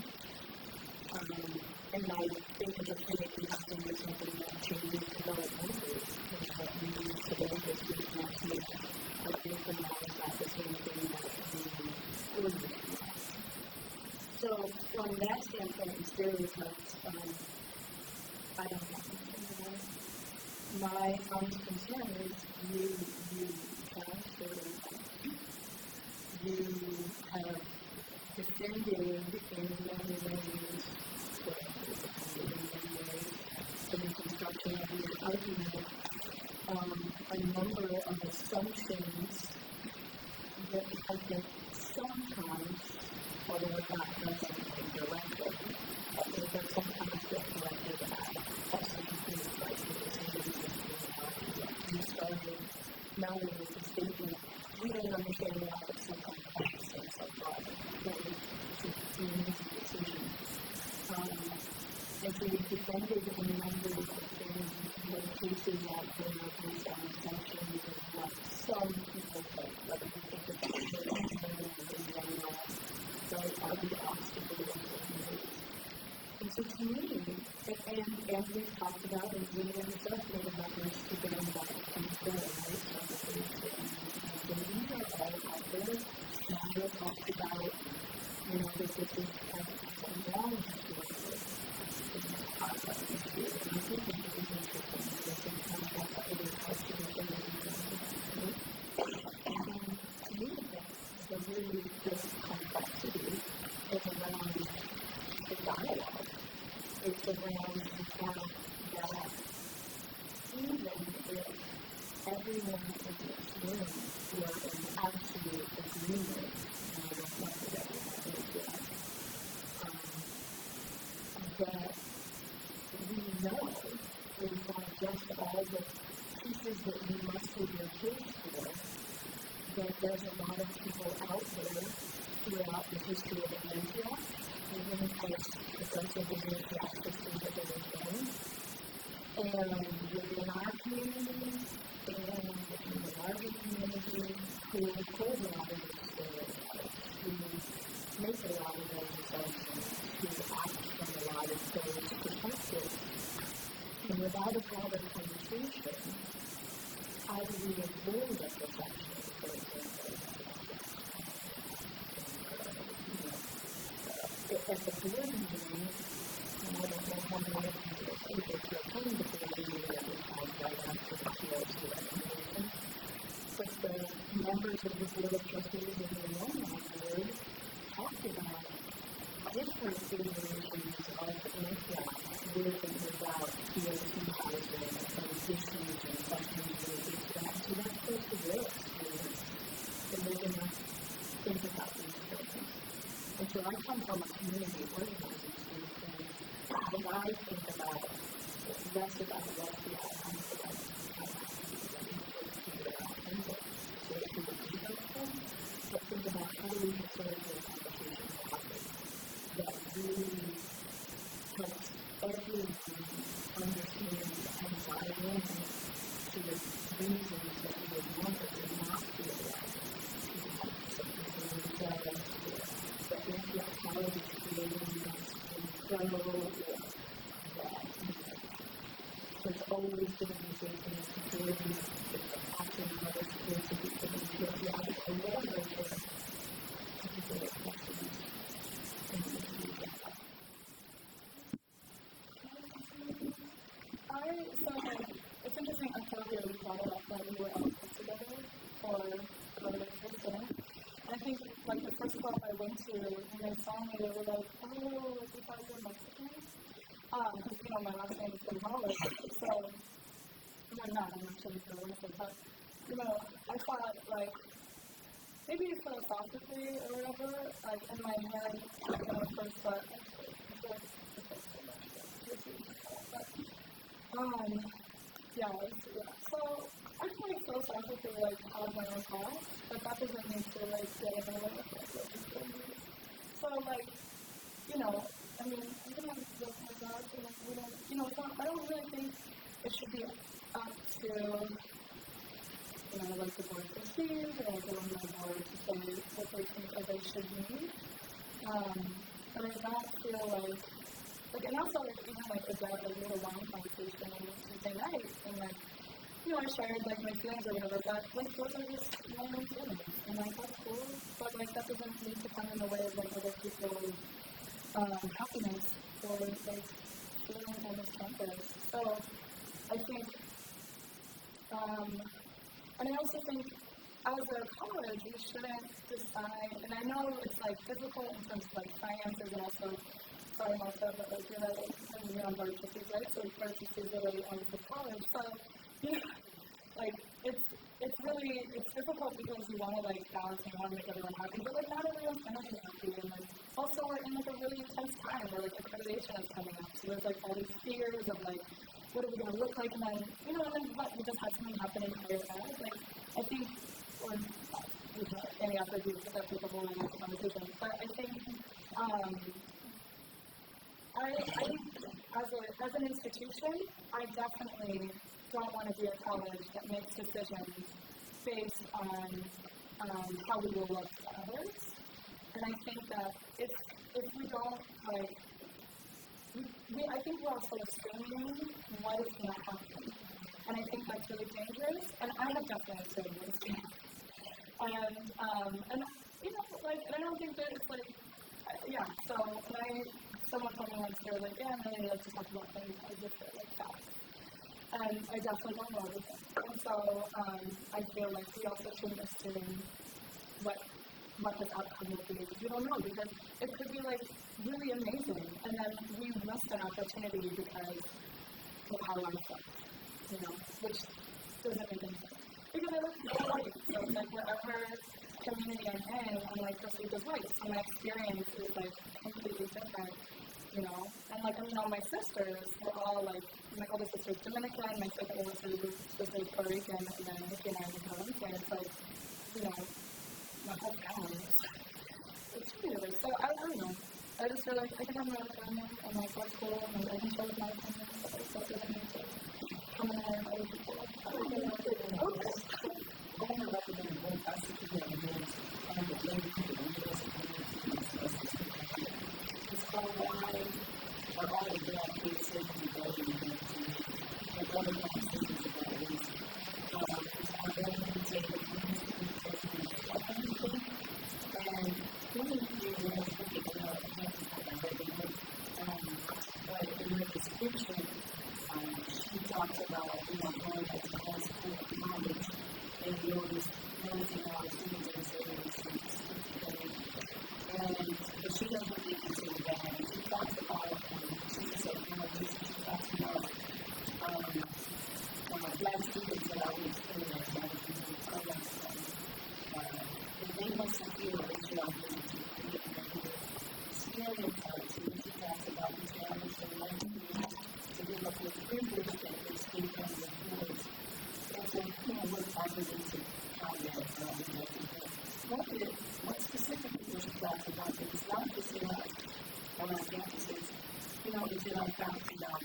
And I think as a clinic we have to do something that changes developmentally. You know, what we use today is we can't make incremental that the same thing that we live with. So from that standpoint, stereotypes, I don't know. My concern is you have defended in many ways the reconstruction of your argument a number of assumptions that I think sometimes, although not necessarily directly, I think that sometimes get corrected at some things like you started not only with the statement, we don't understand why it's so complex and so broad, but it's an easy decision. And so we've defended a number of things, in cases out there based on assumptions of what some people think, whether we think that that's the right or not, right, are the obstacles in certain ways. And so to me, and we've talked about, and we themselves made a reference to getting back to concern, right? So these are all out there. Nadia talked about, you know, this is kind of a long history in the process of history. And I think it is interesting because they come back to other parts of the thing. And to me, the really big complexity is around the dialogue. It's around the fact that even if everyone in this room were in absolute agreement, and I don't know that everyone is yet, that spaces that you muster your case for, that there's a lot of people out there throughout the history of Antioch, even the sense of the Antioch history that there has been, and within our communities, and in the larger community, who hold a lot of those stories, who make a lot of those assumptions, who act from a lot of those perspectives. And without a broader conversation, how do we avoid a perception, for example, at the board meeting, and I don't know how many of you were able to attend the board meeting that we had right after the PLC recommendation, but the members of this board of trustees and the alumni board talked about different iterations of Antioch with and without PLC housing and issues and questions related to that. So that's both the real experience, and they're going to think about these things. And so I come from a community organizing standpoint, when I think about it, less about what the outcomes of that but think about how do we facilitate conversations that really helps everyone understand and buy in to the reasons that we would want it to not feel like that Antioch College is creating this incredible that there's always going to be safety and security, there's a passion of other schools to be patriotic or whatever it is, to people that questions and to be it's interesting, Octavia, we brought it up that we were all put together for the first dinner. And I think, like, the first club I went to, when they saw me, they were like, oh, is this how you're Mexican? Because, you know, my last name is Gonzalez, so, I'm not actually sure, but, you know, I thought, like, maybe philosophically or whatever, like, in my head, when I first thought, so I can, like, philosophically, like, have my own thoughts, but that doesn't mean to, like, get in the way of, like, what people do. So, like, you know, I mean, even like, with my dog, we don't, you know, I don't really think it should be up to, you know, like, the board of trustees or, like, the alumni board to say what they think or they should be. But I don't feel like, and also, like, even, like, with that, like, little wine conversation on Tuesday night, and, like, you know, I shared, like, my feelings or whatever, but, like, those are just my own feelings, and, like, that's cool, but, like, that doesn't need to come in the way of, like, other people's happiness or, like, feelings on this campus. So, I think, and I also think, as a college, we shouldn't decide, and I know it's, like, difficult in terms of, like, finances and also, sorry, Martha, but, like, you're on board of trustees, right? So, board of trustees are really on the college. So, you know, like, it's really, it's difficult because you want to, like, balance and you want to make everyone happy, but, like, not everyone's going to be happy. And, like, also, we're in, like, a really intense time where, like, accreditation is coming up. So, there's, like, all these fears of, like, what are we going to look like? And then, you know, and then what, we just had something happen in higher ed. Like, I think, or, any other views that's applicable in this conversation, but I think, as an institution, I definitely don't want to be a college that makes decisions based on how we will look to others. And I think that if we don't, like, I think we're also assuming what is going to happen. And I think that's really dangerous. And I have definitely assumed what is going to happen. And, you know, like, and I don't think that it's like, so when someone told me once, they were like, I really like to talk about things as if they're, like, that. And I definitely don't know everything. And so I feel like we also shouldn't assume what this outcome will be. We don't know, because it could be, like, really amazing, and then we missed an opportunity because of how life goes, you know, which doesn't make any sense. Because I look at life, so, like, whatever community I'm in, I'm like, this is right. So my experience is, like, completely different you know? And like, you know, my sisters were all like, my older sister's Dominican, my second older sister's Puerto Rican, and then Nikki and I are Nicaraguan. It's like, you know, my whole family. It's weird. So I don't know. I just feel like I can have my own family, and like, that's cool, and I can show my opinion, but I still doesn't need to come in there and other people. I don't know what they're doing. Okay. I want to recommend one aspect of the event, and the lady who can lead us it's called Why Are All the Bad Kids Safe to Go to the and other conversations about race. It's our own table, and one of the things that I was thinking about, but in her description, she talks about, you know, going back to high school and college, and noticing all the students and students but she doesn't get into that. She talks about, she said, you know, she talks about black students that I was experiencing, that I was using programs from, and they must feel racial identity, stereotypes, and she talks about these families and like to give up this privilege that they speak from the boys. And so, you know, what ties into how they're what specifically what she talks about, but it's not just in on our campuses, you know, it's in our faculty down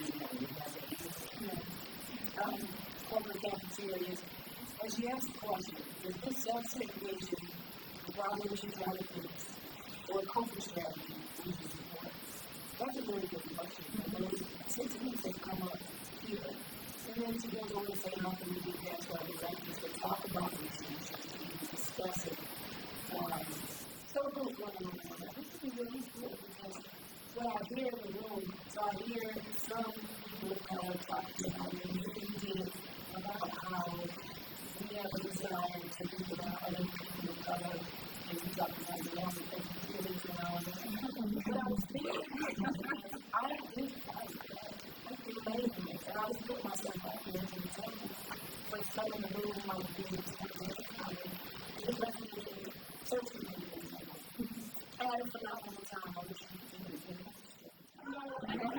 corporate cafeterias. And she asked the question, is this self-segregation the problem we should try to fix, or a coping strategy we should support? That's a very good question. And those sentiments that come up here. And then she goes on to say, how can we get past our directives to talk about these things, to discuss it? So it goes on and on. This is really cool because what I hear in the room, so I hear some people of color talking about it, about how we have a desire to think about other people of color, and we talk about the wrong feelings and all of that. But I was thinking, I feel amazing, and I was putting myself out there to the table, but some in the room might be the recognition, searching for people. I had a phenomenal time. I wish you could do it. I had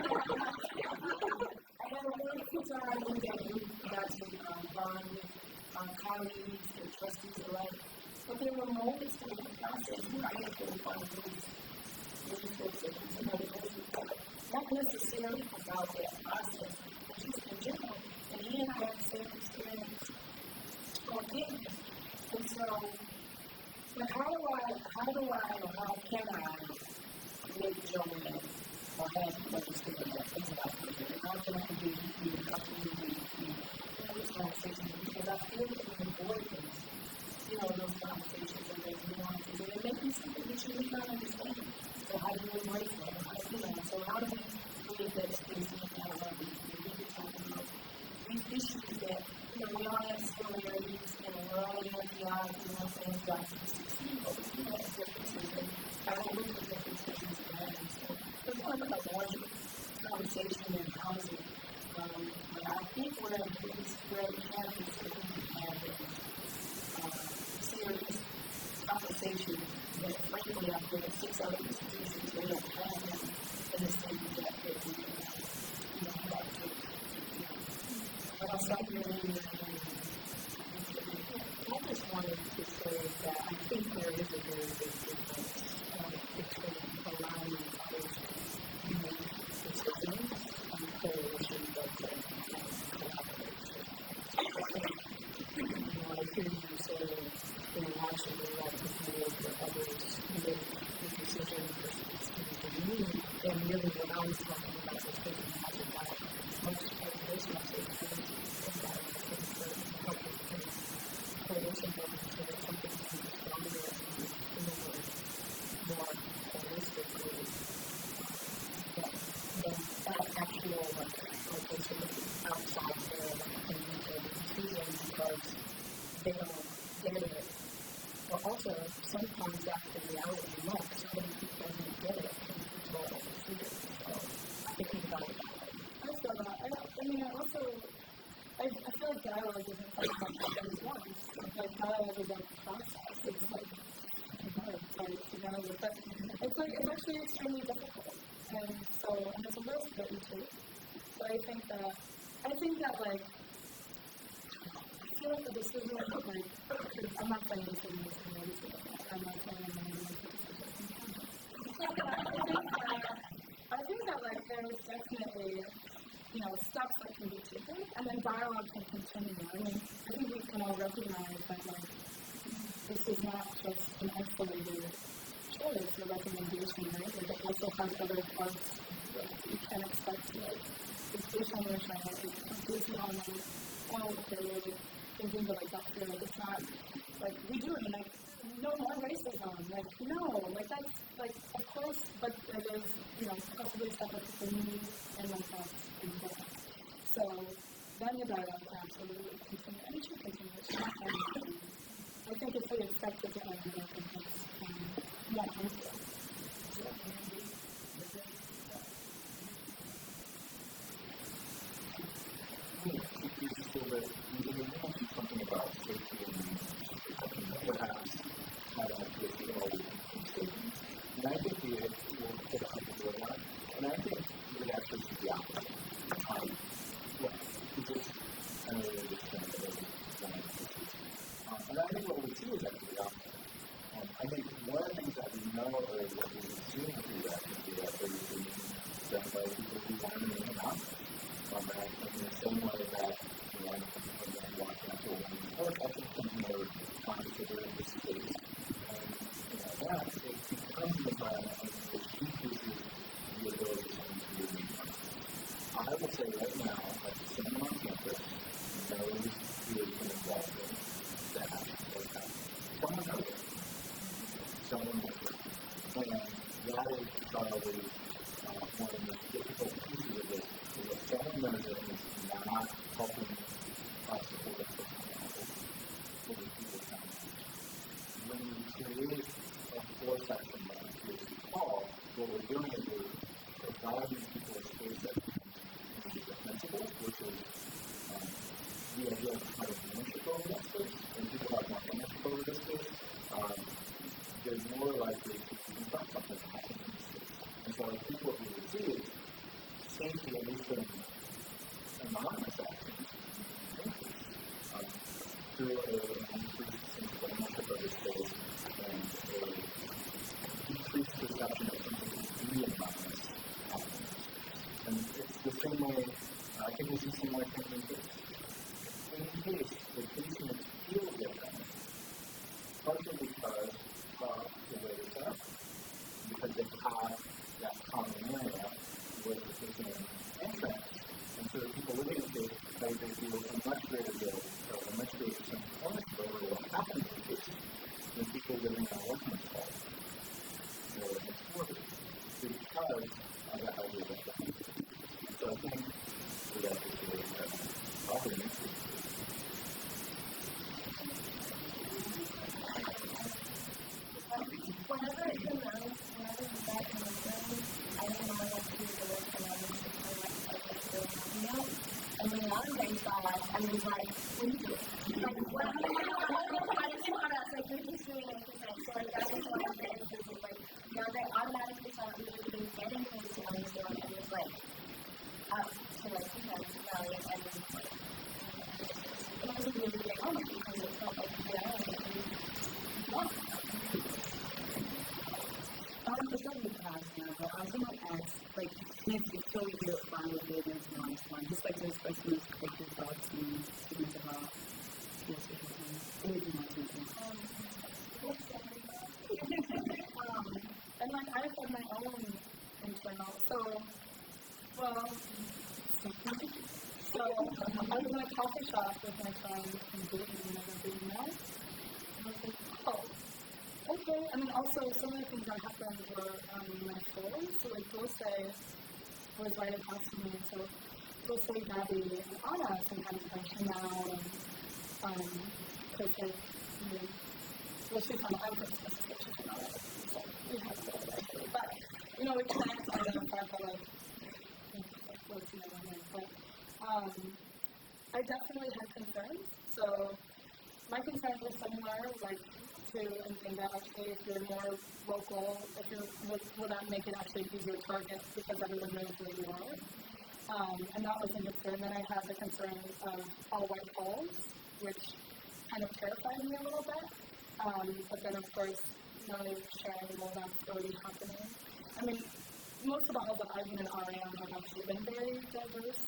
a wonderful time with that group. Got to bond with colleagues and trustees alike. But there were moments in the process where I had to find those folks that you know, not necessarily about that process, but just in general. And he and I had the same experience on campus. And so, but how can I make Joanne or have others think about things about her? How can I do how can we have this conversation? Because I feel that we avoid things, you know, those conversations and those nuances, and it may be something that you may not understand. So how do you embrace that? So how do we create that space in our life where we can talk about these issues that, you know, we all have similarities, and we're all in NPI, you know, saying jobs to succeed, but we still have differences, and I don't look at differences together. So there's a lot of larger conversation in housing, but I think we're at a place where we have this serious conversation that, frankly, I've been at 6 other institutions where we don't have them in the state of that we have to, but I'll stop here and I just wanted to say that I think there is a very big difference between allowing others to make decisions and coalitions that can collaborate. I hear you say, actually, like to feel that others make the decision versus me. And really, what I was talking about is thinking about much of this message is about helping things. Coalition building so that something can be stronger and more holistically than that actual basically outside the institution because they don't get it. But also, sometimes that's the reality. Not somebody who doesn't get it can control the students. So I think about it that way. I feel that. I mean, I feel like dialogue isn't something that happens once. Like, dialogue is a process. It's like, it's actually extremely difficult. And and it's a risk that we take. So I think that like, I feel like the decision of like, I'm not saying this is I'm not saying I think that like there's definitely, steps that can be taken, and then dialogue can continue. I mean, I think we can all recognize that like this is not just an isolated choice or recommendation, right? Like it also has other parts that you can expect to like it's on your channel, it's based on like, oh, okay, like thinking of like that fear, like it's not like we do it and like no more racism. Like no, like that's like of course, but it is, possibly stuff that people need and like that's important. So then the dialogue can absolutely continue, and it should continue. It's not ending. I think if we expect it to end, I think it's not helpful. You mentioned something about safety and perhaps how to actually get all these things. And I think we will get up to that. And I think we would actually see the opposite. And I think what we see is actually the opposite. I think one of the things that we know or what we've seen through that is that there's been done by people who want to make an option. In the same way that walking up to a woman's work, I think some more consider in this case. And that it becomes an environment which decreases the ability for someone to really make money. I would say right now, like someone on campus knows who has been involved in that or that. Someone knows it. Someone knows it. And that is probably one of the difficult pieces of this. If someone knows it and is not helping us support us, for the people coming. When you create a four-section volunteers call, what we're doing is we're providing people a space that becomes defensible, which is the idea of having ownership over that space. When people have more ownership over this space, they're more likely to confront something that happens in the space. And so I think what we would see is safety, at least in anonymous actions, through an increased sense of ownership of the space and a decreased perception of something to be anonymous happening. And it's the same way, I think we see similar things in case. In case, the case units feel different, partially because of the way it's set up, because they have that common area with the same entrance. And so the people living in the case, they feel a much greater guilt, or a much greater sense of ownership over what happens in the case than people living on a workman's fault or next door because of that idea of that. So I think we have to create that property next to it. Whenever it comes out, whenever you get in the room, I don't know what to do with it, and I was just kind of like, I mean, a lot of things saw us, I was like, what do you do? Like, what am I doing on us? Like, we're just doing it, so like, that was one of the instances, like, they automatically saw that we were getting things to understand, and it was like, up to like, rally, and it was like, it was a really big moment, because it felt like, It's not in the past now, but I was going to ask, like, if so we do it fine with it, it's not fun. Just like to express your thoughts and feelings about this or something. Anything like that. And like I've had my own internal, so I was in a coffee shop with my friend in Dayton and I got the email. And I was like, oh. Okay, I mean, also, some of the things that happened were my phone. So, like, Dulce was right across from me. So, Dulce, Gabby, and Anna sometimes came out and could, like, well, she's on the iPad, so she came out. So, we have to go there. But, we connect on the fact that, like, what's the other name? But, I definitely had concerns. So, my concerns were similar, like, too, and think that actually if you're more local, will that make it actually an easier target because everyone knows where you are? And that was a concern. Then I had the concern of all white halls, which kind of terrified me a little bit. But then, of course, now you're sharing, well, that's already happening. I mean, most of the halls that I've been in RAM have actually been very diverse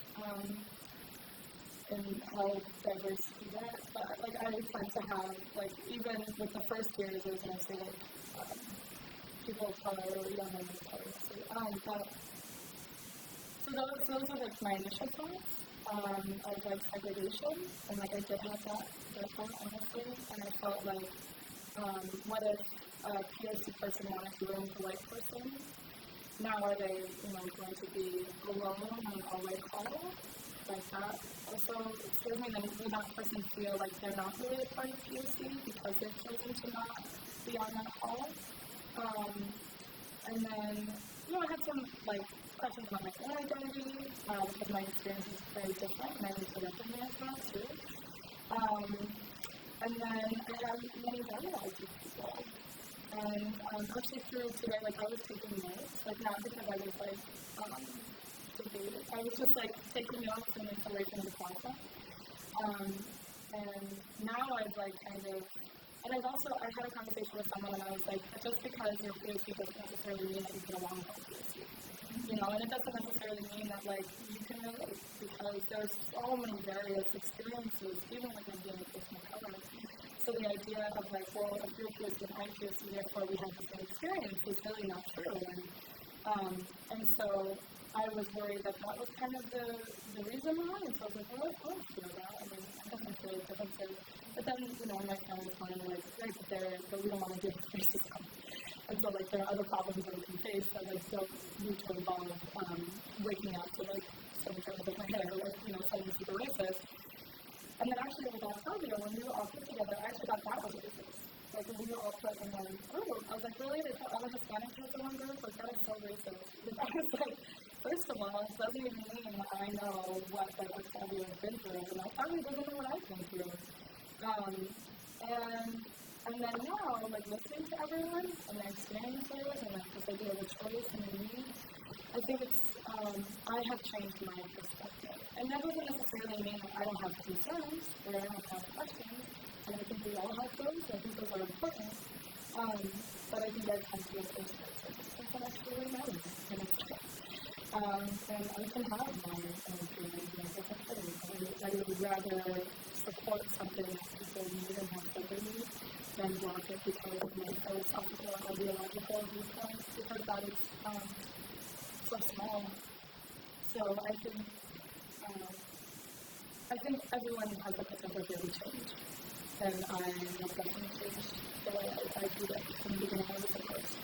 in how diverse students. But, like, I tend to have, like, even with the first years, there's mostly, like, people of color or young women of color. But so those were, like, my initial thoughts of, like, segregation. And, like, I did have that thought, honestly. And I felt like, what if a POC person wanted to room with a white person? Now are they, going to be alone on a white hall? Like that also scares me. Then will that person feel like they're not really a part of POC because they've chosen to not be on that hall? And then, I had some, like, questions about my own identity, because my experience is very different, and I need to recognize that, too. And then I have many dialogues with people. And actually through today, like, I was taking notes, like, not because I was, like, debated. I was just, like, taking notes and inspiration of the process. And now I've, like, kind of, and I had a conversation with someone, and I was like, just because you're POC doesn't necessarily mean that you get along with POC. And it doesn't necessarily mean that, like, you can relate, because there's so many various experiences, even within being a person of color. So the idea of, like, well, if you're POC and I'm POC, therefore we have the same experience is really not true. And so I was worried that was kind of the reason why, and so I was like, well, I don't feel that. I mean, I definitely feel it different. But then, my family was kind of like, very pathetic, but we don't want to give racism. And so, like, there are other problems that we can face that, like, don't need to involve waking up to, like, someone trying to make my hair, or, like, something super racist. And then actually with that video, when we were all put together, I actually thought that was racist. Like, when we were all put in one group, I was like, really? They put all the Hispanic kids in one group? Like, that is so racist. And I was like, first of all, it doesn't even mean that I know what, like, what Shelby has been through, and I probably doesn't know what I've been through. And then now, like, listening to everyone and their experiences and, like, this idea of a choice and a need, I think it's, I have changed my perspective. And that doesn't necessarily mean that I don't have concerns or I don't have questions, and I think we all have those. I think those are important. But I think I've come to a place where something actually matters. And I can have my own feelings and different things. I would rather support something that people need and have something need than block it because of my philosophical or ideological viewpoints, because that is so small. So I think everyone has the potential to really change. And I have definitely changed the way I do that from the beginning of the course.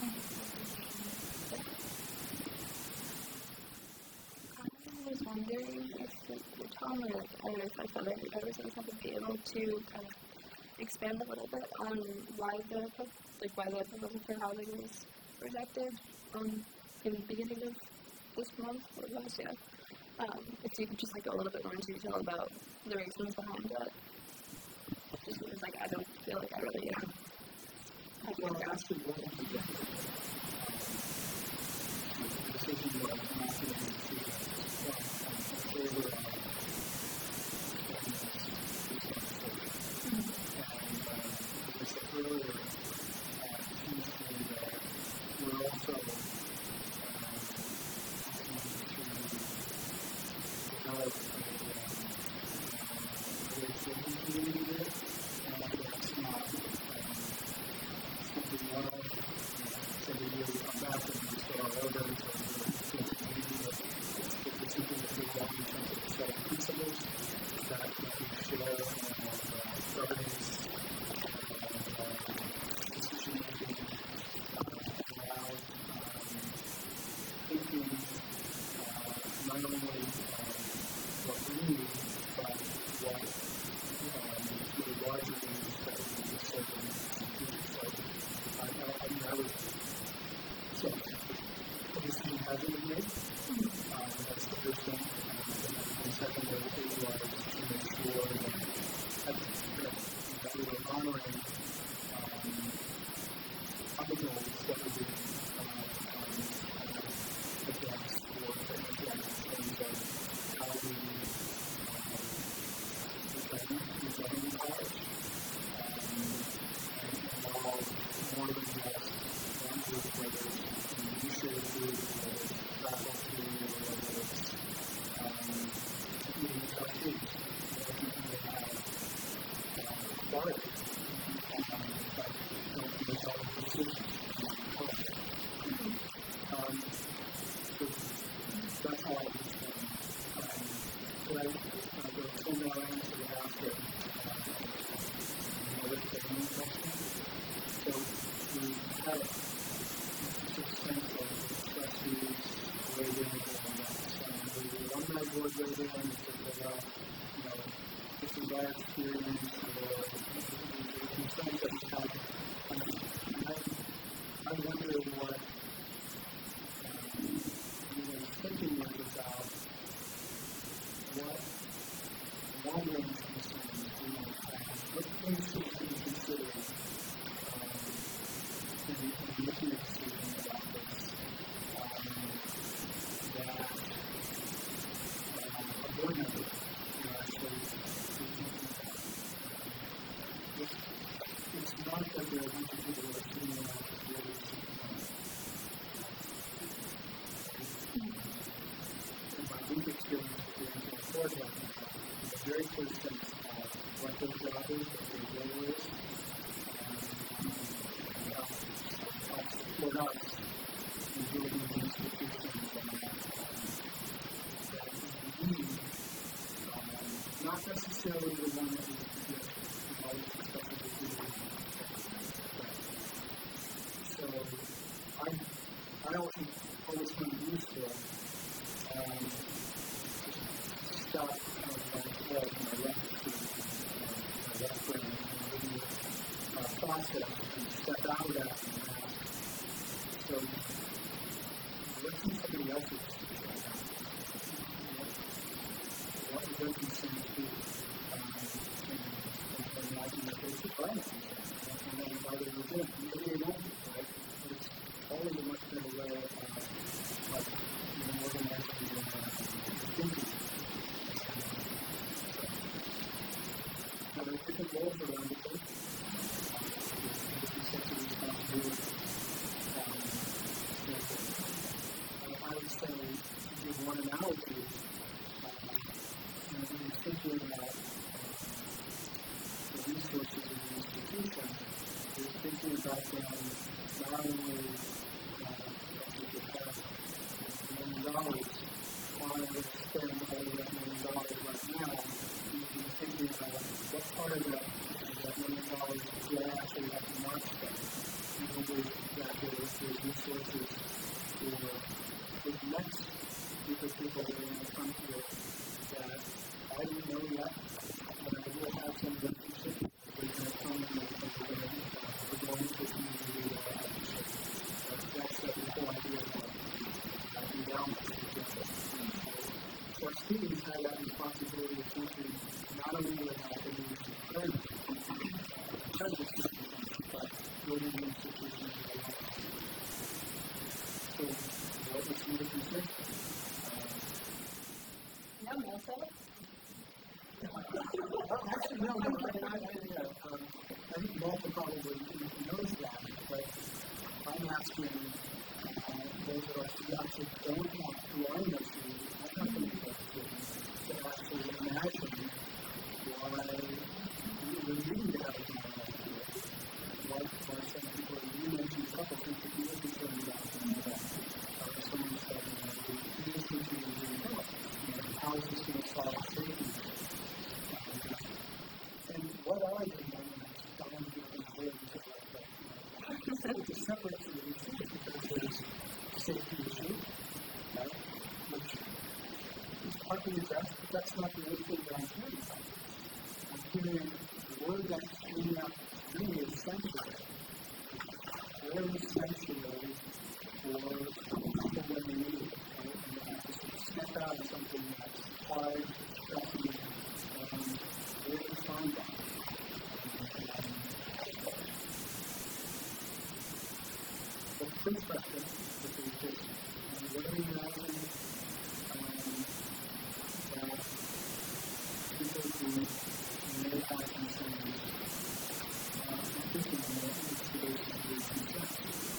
I was wondering if Tom or I don't know if my father ever said something, be able to kind of expand a little bit on why the proposal for housing was rejected in the beginning of this month or last year. If you could just like go a little bit more into detail about the reasons behind that. Just because I don't feel like I really Well, actually, what was rejected? The decision was not to favor of as I said earlier, Tuesday, that we're also develop a safety community there, and that's not something so we really come back and we start all over in terms of the community, but it's something that we want in terms of the set of principles that we share and governance decision making around thinking not only what we need, but what the larger needs that we need to serve and do. So, the decision hasn't been made. That's the first thing. And secondly, it was to make sure that we were honoring board goes in and says, you know, this is our experience, or the concerns that we have. I wonder what thinking was about what wandering concerns we might have, what things should we be considering in making a decision about this, that a board member actually is thinking about. It's not that there are a bunch of people that are sitting around really thinking about it. In my deep experience with the Angela Ford right now, it's a very clear sense of what their job is, what their role is, and how to support us in building the institutions that we need, not necessarily the one that we get in all these discussions with you. So I always find it useful to stop kind of my head, my left brain, and process and step out of that and ask, so let's see somebody else's what would their concerns be? And imagine that they should find it. And then why they were doing it. Maybe they won't, right? But it's always a much better way of organizing your thinking. Now, there's different roles around the place. Different sets of responsibilities. I would say, to give one analogy, when you're thinking about the resources of the institution, you're thinking about them not only if you have $1 million, why spend all of that $1 million right now, you'd be thinking about what part of that $1 million do I actually have to not spend, in order that there's resources for the next group of people that are going to come here that I don't know yet, but I will have some relationship. They're going to come in and we're going to community relationship. That's the whole idea of endowment. So our students have that responsibility of thinking not only about the needs of parents, but building the institutions of their lives. So, what was some of the concerns? Yeah, Melissa? Actually, no, I think Malta probably knows that, but I'm asking those of us who actually don't have, who are in those students, not going to be those students, to actually imagine why we're needing to have a dialogue here. Why some people, you mentioned a couple of things that you were concerned about, and someone said, we need to help. How is this going to solve safety? And what are the moments that I'm going to do like that? It's separate from the research because there's safety issue, right? Which is partly addressed, but that's not the only thing that I'm hearing from. I'm hearing the word that's coming up really is sanctuary. Very sanctuary for people when they need it, right? And they have to sort of step out of something that's hard, stressful, really find that. The first question is just, what do you imagine that people who may have concerns thinking on the installation of these concerns?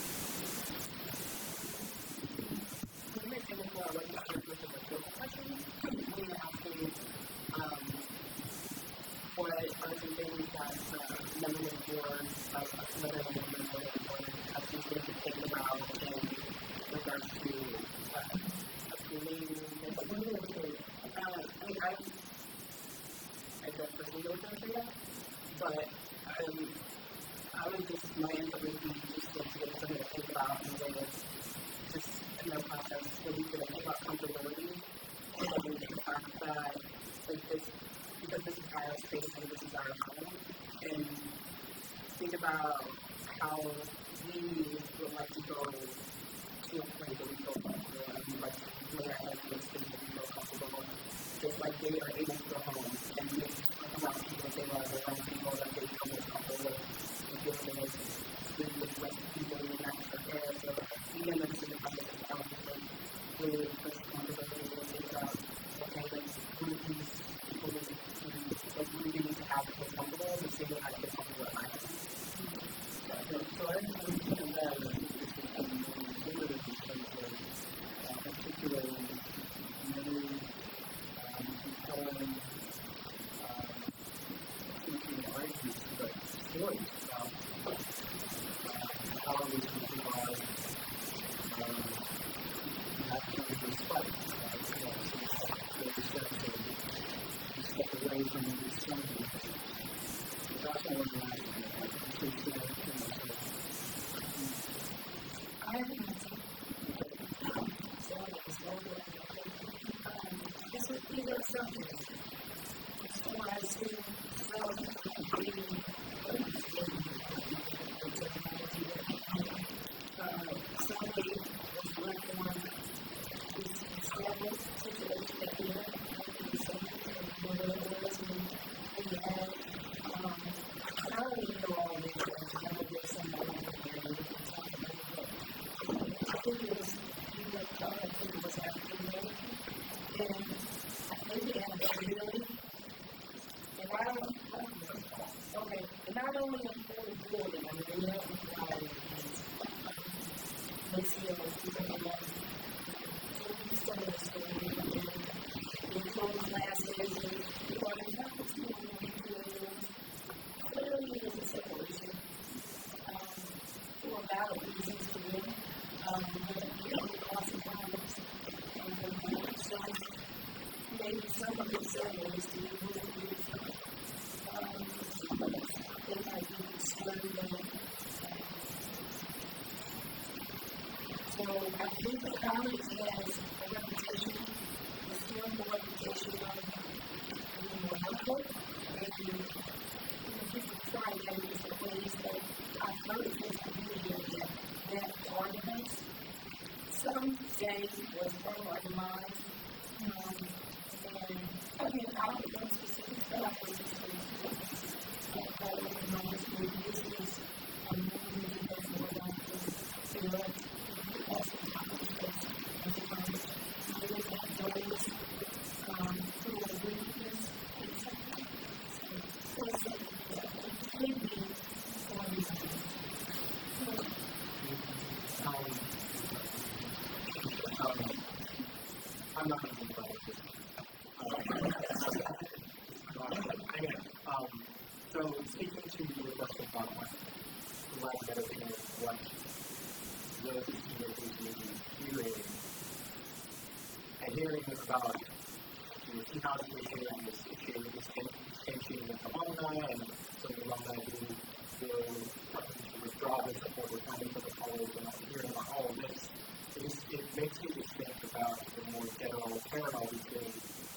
Can you make it more like a question? When you're asking, what are some things that members of the board, whether it's a member of the board, have some things to think about in regards to approving this approval? I mean, I don't personally know what to say that, but I would just, my input would be just to get something to think about and then just in the process, so we can think about comfortability and then we can that, like this, because this is our space and this is our home, and think about how we would like to go to a place where we feel comfortable, and we like to lay our head in a space where we feel comfortable, just like they are able to go home and be around people that they love, around people that they feel most comfortable with, and dealing with like people in the natural care. So again, this is a topic of conflict, really responsibility to think about, okay, let's group these people like we need to have to feel comfortable, and the same way I feel comfortable at my house. So I understand that it's become more limited because of articulating many compelling thinking arguments about stories about how we can provide that kind of respite. So it's like you step away from these sentiments. That's all I'm asking. I have an answer. This would be the subject. So I assume somebody was left on this established situation that we had in the subject and whether it was in the ad. I don't even know all this, I never did somebody here and I think it was, I think it was African American, and I think it had a disability. And I don't know. Okay, and not only in the building, I mean, they have required they see people in that. So we started a story, and we closed classes, and we thought it happens to one of the individuals. Clearly, there's a separation for valid reasons for them. But awesome problems. So maybe some of the ceremonies to be able to do they might be concerned about. So I think the college has a reputation, a historical reputation of being more helpful, and people try that in different ways, but I've heard of this community that organized. Some say was organized, and again, I don't know specifics, but I think it's organized with business and moving because more doctors, also accomplishments and different skills and abilities through a weakness and something. So it could be for a reason. I'm not going to think about this. So speaking to your question about the lack of better thing, what those experiences may be hearing, and hearing about the key house sharing this tension with alumni, and some alumni who will withdraw their support with funding for the college, and after hearing about all of this, it makes me just think about the more general parallel between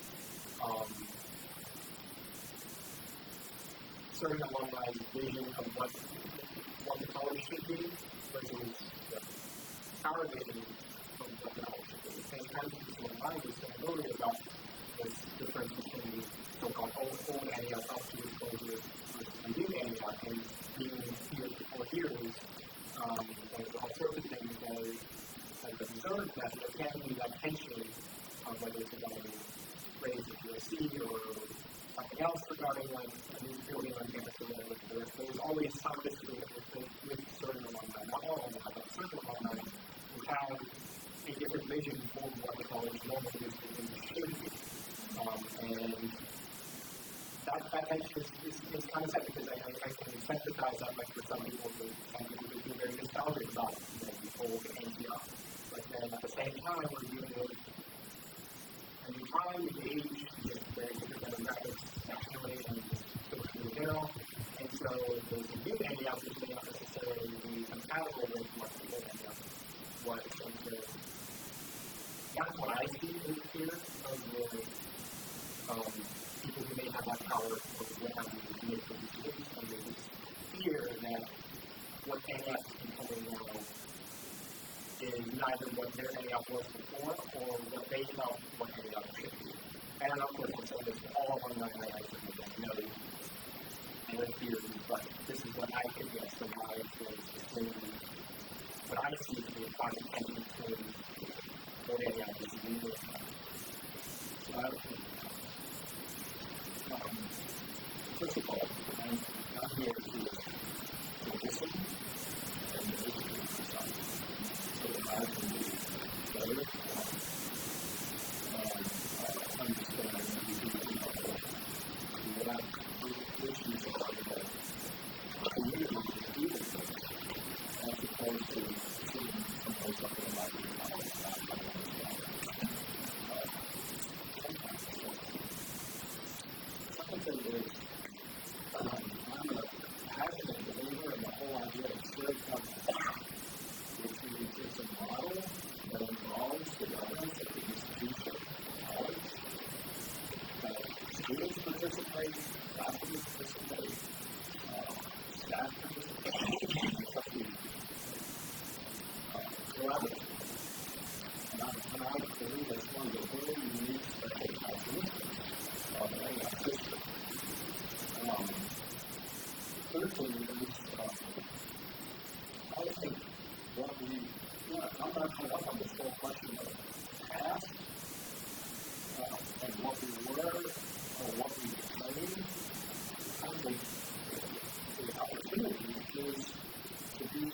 certain alumni's vision of what the college should be versus our vision of what the college should be. And kind of just alumni was saying earlier about this difference between so-called old Antioch up to exposure to new Antioch, and being here before years, there's all sorts of things that I've observed that there can be that tension of whether it's about raised at USC or something else regarding like a new building on campus or whatever. There's always some disagreement with certain alumni, not all alumni, but certain alumni who have a different vision for what the college normally is and should be. And that tension is kind of sad because I can sympathize that much with some people who feel very nostalgic about the old Antioch. But then at the same time, we're dealing with a new time, new age, very different demographics, nationally, and socially in general. And so there's a new Antioch which may not necessarily be compatible with what the old Antioch was. And so that's what I see in the fear of the And of course, it's all on my eyes and I know their theory, but this is what I could guess from my experience between what I see to be a consequence between what I have is legal. So I don't think, first of all, I'm here to listen and educate society so that I can be better and understand what the issues are that the community is dealing with, as opposed to sitting someplace up in my house and not having understanding. Second thing is, I'm a passionate believer in the whole idea of shared competence, which means it's a model that involves the governance of the institution, college, that students participate, faculty participate, staff participate, and trustees collaborate. And I believe that's one of the very unique special characteristics of AI's history. Thirdly, is I think what I'm not hung up on this whole question of past and what we were or what we became. I think the opportunity is to be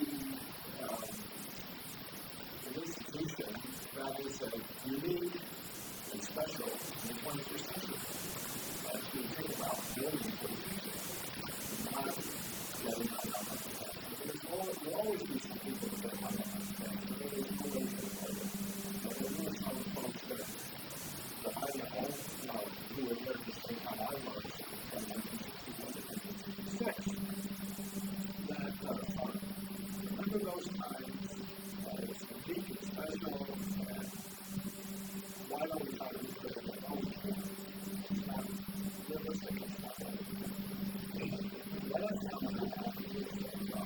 an institution that is unique and special in the 21st century. As we think about building for the future, not getting hung up on the past. There'll always be some people that get hung up on the past. There's always going to be. But there are some folks that I know who were there at the same time I was from 1961 to 1966 that remember those times as unique and special, and why don't we try to recreate our own time? It's not realistic, it's not realistic. What else am I going to have to do with that job?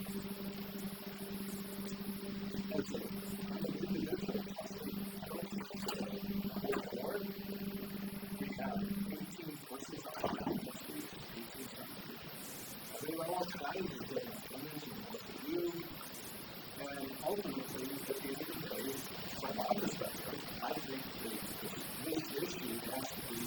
I'm an individual trustee. I don't think it's a whole board. We have 18 voices on our trustees, 18 trustees. They were all trying to get opinions and what to do. And ultimately, at the end of the day, from my perspective, I think this issue has to be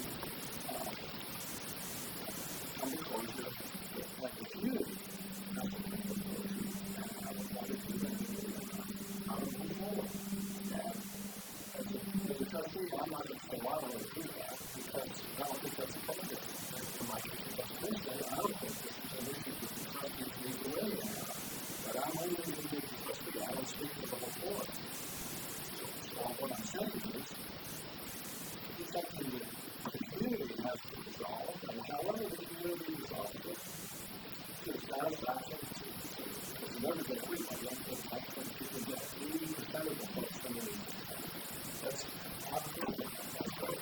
come to closure like the community has to come to closure. And I would want to do that how to move forward. And as a trustee, I'm not going to say, well, I don't want to do that because I don't think that's appropriate. And from my perspective, I don't think this is an issue that the trustees need to weigh in on. But I'm only an individual trustee. I don't speak for the whole board. So what I'm saying is, it's something that the community has to resolve, and however the community resolves it, to its satisfaction, because it never gets everybody. I think people get 80% of the folks from the meeting. That's optimistic. That's great.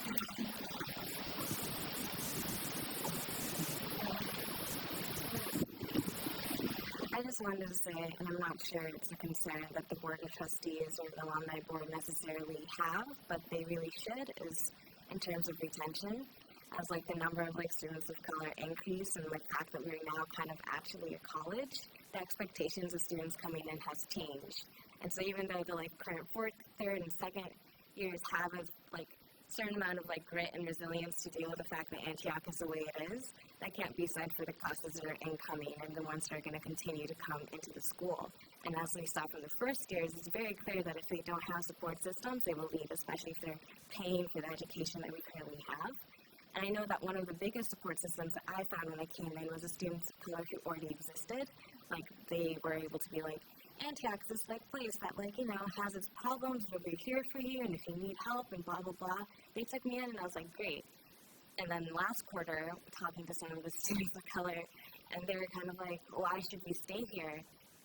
I just wanted to say, and I'm not sure it's a concern that the Board of Trustees or the Alumni Board necessarily have, but they really should, is in terms of retention. As like the number of like students of color increase and the fact that we're now kind of actually a college, the expectations of students coming in has changed. And so even though the like current fourth, third, and second years have a like certain amount of like grit and resilience to deal with the fact that Antioch is the way it is, that can't be said for the classes that are incoming and the ones that are going to continue to come into the school. And as we saw from the first years, it's very clear that if they don't have support systems, they will leave, especially if they're paying for the education that we currently have. And I know that one of the biggest support systems that I found when I came in was the students of color who already existed. Like, they were able to be like, Antioch is this like place that like, you know, has its problems, but we're here for you, and if you need help, and blah, blah, blah. They took me in, and I was like, great. And then last quarter, talking to some of the students of color, and they were kind of like, why should we stay here?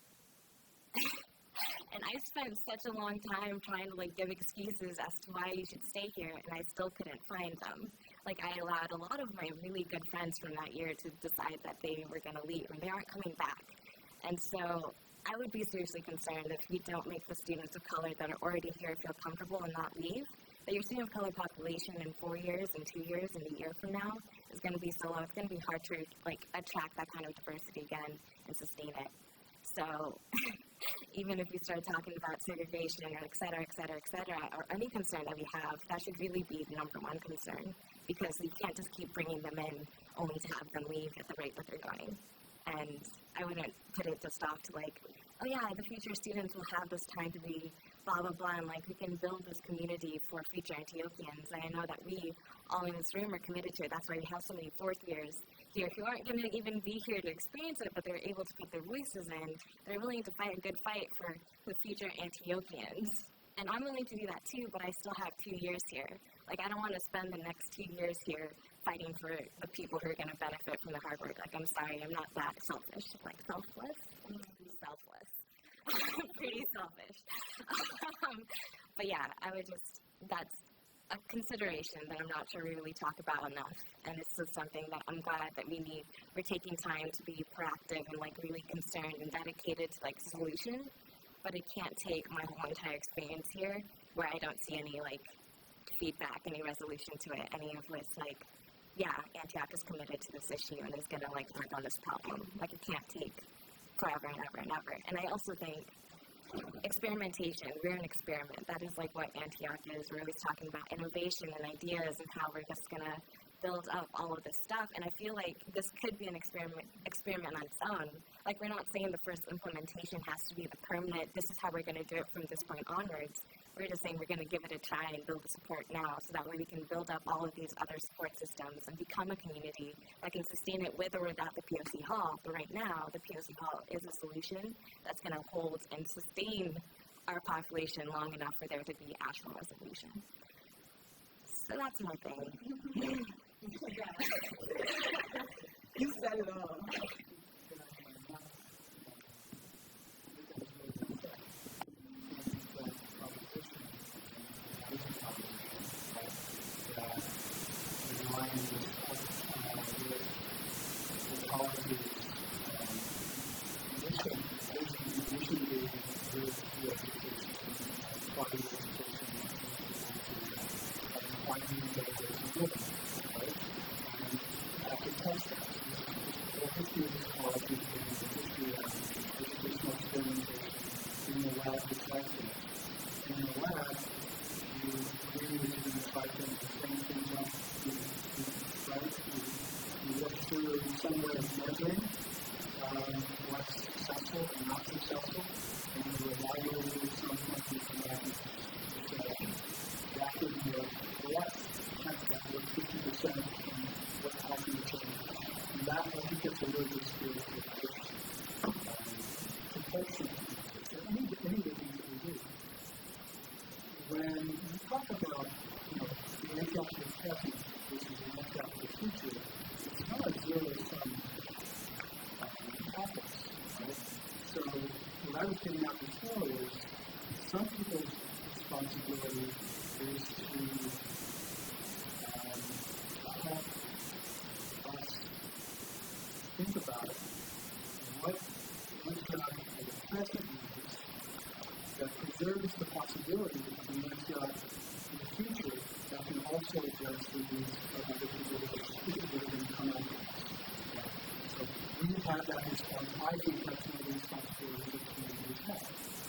And I spent such a long time trying to like give excuses as to why you should stay here, and I still couldn't find them. Like, I allowed a lot of my really good friends from that year to decide that they were going to leave, and they aren't coming back. And so I would be seriously concerned if we don't make the students of color that are already here feel comfortable and not leave, that your student of color population in 4 years and 2 years and a year from now is going to be so low, it's going to be hard to like attract that kind of diversity again and sustain it. So even if we start talking about segregation or et cetera, or any concern that we have, that should really be the number one concern, because we can't just keep bringing them in only to have them leave at the rate that they're going. And I wouldn't put it just off to like, oh yeah, the future students will have this time to be blah, blah, blah, and like we can build this community for future Antiochians. And I know that we all in this room are committed to it. That's why we have so many fourth years here who aren't going to even be here to experience it, but they're able to put their voices in. They're willing to fight a good fight for the future Antiochians. And I'm willing to do that too, but I still have 2 years here. Like, I don't want to spend the next 2 years here fighting for the people who are going to benefit from the hard work. Like, I'm sorry, I'm not that selfish. Like, selfless? Selfless. Pretty selfish. But yeah, I would just, that's a consideration that I'm not sure we really talk about enough. And it's just something that I'm glad that we're taking time to be proactive and like really concerned and dedicated to like solution. But it can't take my whole entire experience here where I don't see any like feedback, any resolution to it, any of this like, yeah, Antioch is committed to this issue and is going to like work on this problem. Like, it can't take forever and ever and ever. And I also think experimentation, we're an experiment. That is like what Antioch is. We're always talking about innovation and ideas and how we're just going to build up all of this stuff. And I feel like this could be an experiment on its own. Like, we're not saying the first implementation has to be the permanent, this is how we're going to do it from this point onwards. We're just saying we're going to give it a try and build the support now, so that way we can build up all of these other support systems and become a community that can sustain it with or without the POC Hall. But right now, the POC Hall is a solution that's going to hold and sustain our population long enough for there to be actual resolution. So that's my thing. You said it all. Some way of measuring what's successful and not successful, and you evaluate something from that. That would be a less, that would 50% in what's happening to change. And that, I think, gets a really good skill for proportion. Any of the things that we do. When you talk about, the Antioch of the present versus the Antioch of the future, it's not a zero-sum process, right? So what I was getting at before is some people's responsibility is to help us think about what Antioch of the present is that preserves the possibility of an Antioch in the future that can also address the needs of other people that are going to come out of it. So we have that responsibility. I think that's one of the responsibilities that communities have.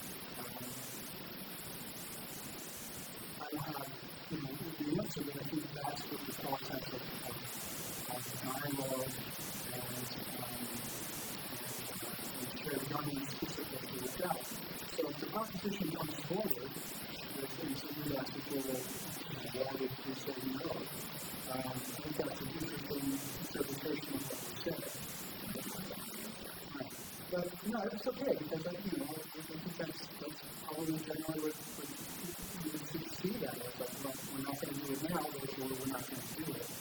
I don't have, the answer, but I think that's what the process of dialogue and shared governance specifically is about. So if the proposition comes forward, and so we ask people, why did you say no? I think that's an interesting interpretation of what we said. Right. But, it's okay, because, I think that's probably generally what you should see that as. Like, well, we're not going to do it now, therefore we're not going to do it.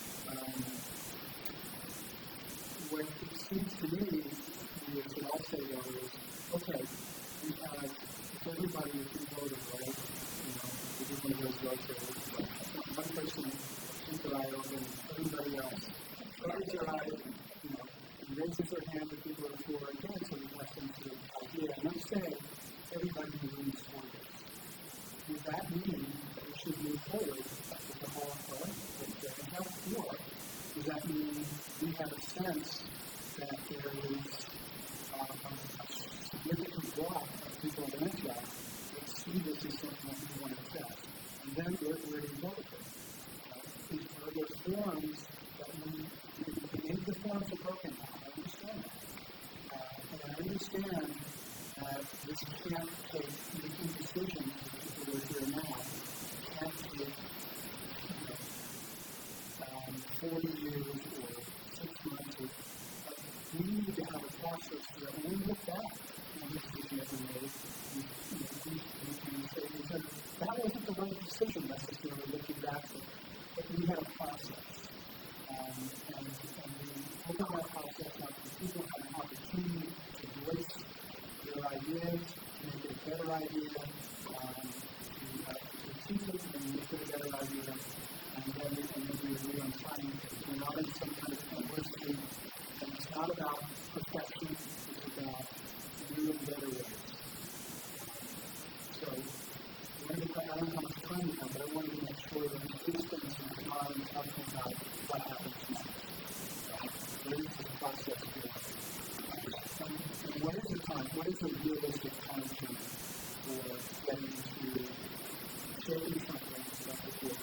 What it seems to me, we should all say, though, is, okay, we have, if everybody is voted, right, this is one of those votes where one person keeps their eye open, everybody else closes their eye, and raises their hand if people are for or against, so we listen to the idea. And I'm saying everybody in the room is for this. Does that mean that we should move forward with the whole with the health floor, does that mean we have a sense that there is a significant block of people in Antioch that see this as something that we want to test? And then where do we go with it? Are there forms that maybe the forms are broken now? I understand that. And I understand that this can't take making decisions for people who are here now, can't take 40 years or 6 months. We need to have a process where when we look back on the decision that we made, we can say that wasn't the right decision necessarily looking back, but we had a process. And we open that process up and people have an opportunity to voice their ideas, to make it a better idea, to teach it and make it a better idea, and then we agree on timing. We're not in some kind of university, and it's not about perfection, it's about new and better ways. So, I don't know how much time we have, but I wanted to make sure that we do spend some time talking about what happens next. What is the process here? And what is the time? What is the realistic time frame for getting to shaping something that is good?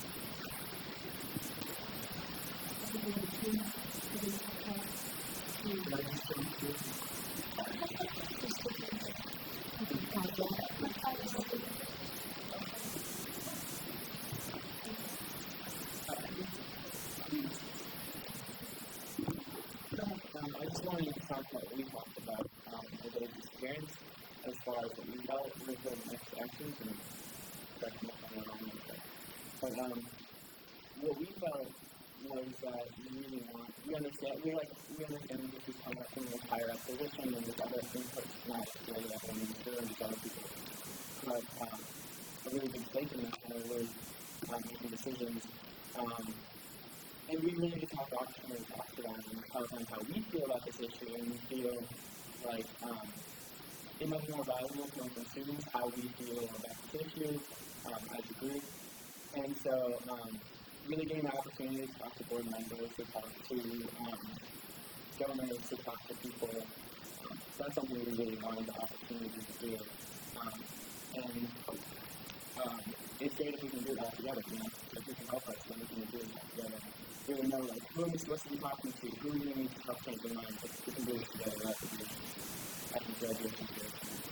I just wanted to talk about what we talked about with those experience as far as what we felt with the next actions and correct me if I'm wrong with that. But what we felt was that we understand that this is coming up from a higher up position and there's other inputs not really that one is doing with other people. But a really big stake in this kind of was making decisions. And we really just have the opportunity to talk to them and tell them how we feel about this issue, and we feel like it might be more valuable for consumers how we feel about this issue as a group. And so really getting the opportunity to talk to board members, to talk to governors, to talk to people, that's something we really wanted the opportunity to do. And it's great if we can do it all together, if we can help us, then we can do it all together. Really know, who are we supposed to be talking to? Who do we need to help change their minds? If we can do it together, that would be, I think, graduation here.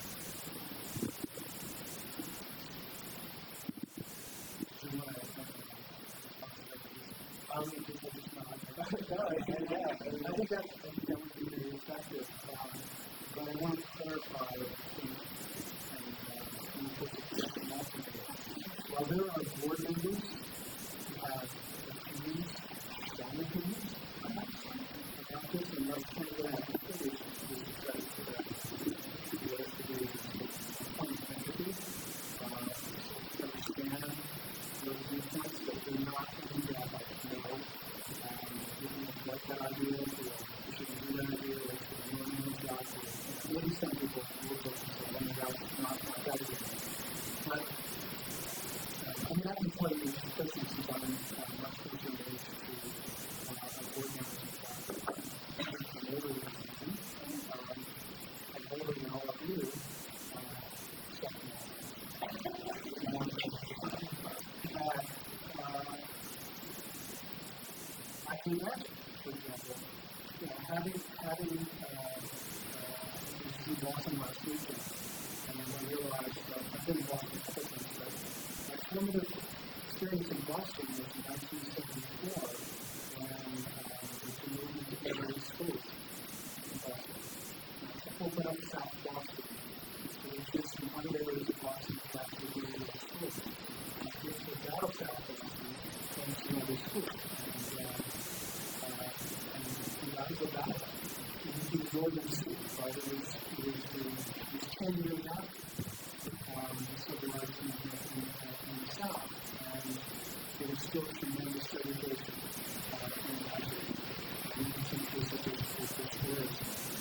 I think that would be very effective. But I want to clarify while there are board members who have opinions, strong opinions about this, and those kind of have opinions, we should try to put that together to do point of empathy, to understand those viewpoints, but they're not going to have like, like that idea, or we shouldn't do that idea, or it's going to ruin the job, or maybe some people will go and say, oh my God, it's not that idea. But I mean, I can tell you, especially since I'm much closer related to a board member and older than all of you, I can imagine, for example, having these Boston last weekend, and then I realized I've been in Boston a couple times, but my formative experience in Boston was in 1974 when the movement to Beverly Schools in Boston. To open up South Boston, so they just some other areas of Boston back to the Beverly Schools. And kids moved out of South Boston and to other schools. And I was about it. It was northern schools, right? It was 10 years out. Civil rights movement in the South, and there was still tremendous segregation in the country. In some cases, there is.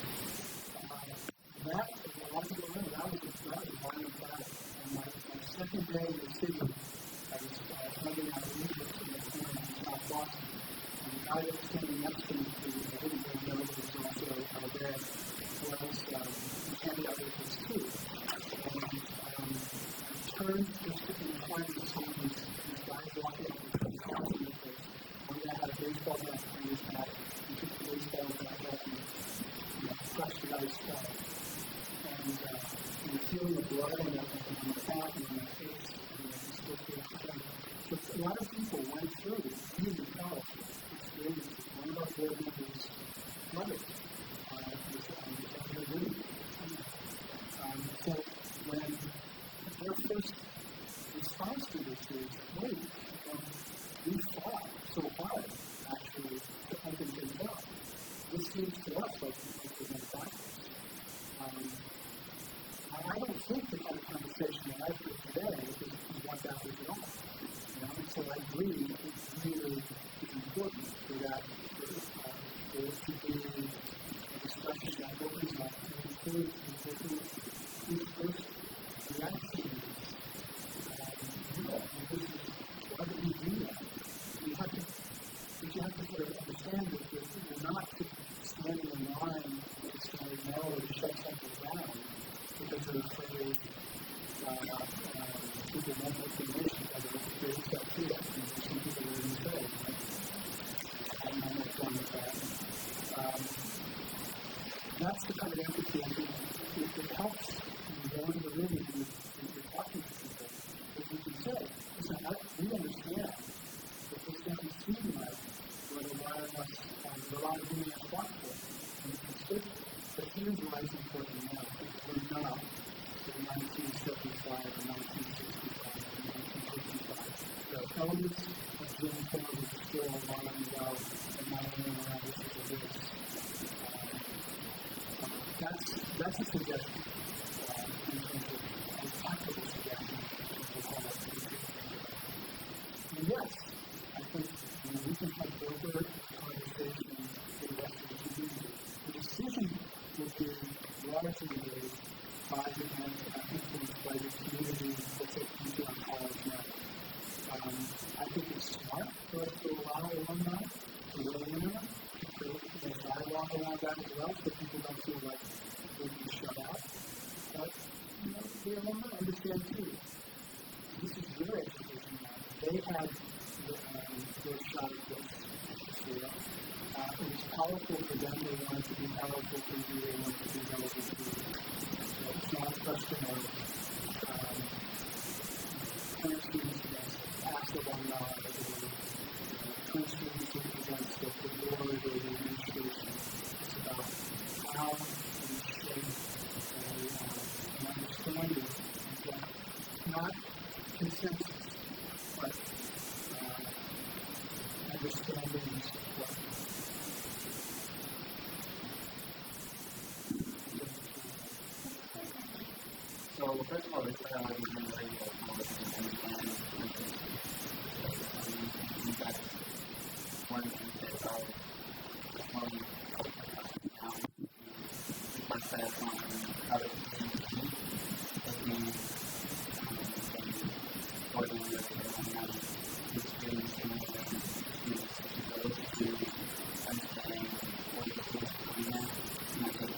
That, a lot of people remember, that was a violent battle. And my second day in the city, I guy that was standing next to me, who I didn't really know was also there, was handed out with his too. And I turned just in time to see these guys walking up and talking with us. One guy had a baseball bat behind his back. He took the baseball bat out and crushed the guy's skull. And the feeling of blood on my back and on my face, still feels the same. So a lot of people went through this really powerful experience. One of our board members' mother was really. So when their first response to this is, wait, we fought so hard, actually, to open things up. This seems to us like we're going backwards. I don't think the kind of conversation that I've heard today is what that was at all. And so I agree it's really important for that for it to be a discussion that opens up and includes whose first reaction is, why do we do that? You have to sort of understand that you're not standing in line to stand now or to shut something down because they're afraid people won't make the nation because of the great stuff too. Some people are in the way. I'm not done with that. That's the kind of empathy I think it helps when you go into the room and you're talking to people. Because you can say, listen, we understand that this doesn't seem like what a lot of us, a lot of women have fought for. And it's good. But here's why it's important now. We're not in 1975 or 1965 or 1955. The elements of Jim Crow are still alive and well and not only around this as it is. That's a suggestion in terms of a practical suggestion of how that's going to be. And yes, I think we can have further conversation with the rest of the community. The decision will be largely made by the influenced by the community that's at UConn College now. I think it's smart for us to allow alumni to weigh in on it, to create dialogue around that as well, so people don't feel like they can shut out. But, the alumni understand too. This is their education now. They had their shot at this material. It was powerful for them. They wanted to be powerful for you. They wanted to be relevant to you. So it's not a question of current students against past alumni or current students against the board or the administration. It's about how we shape an understanding that not consensus, but understanding what So, first of all, it's been very helpful to understand in fact, one thing that process on how to communicate what we experience and students to go to understand what it is to be now, not to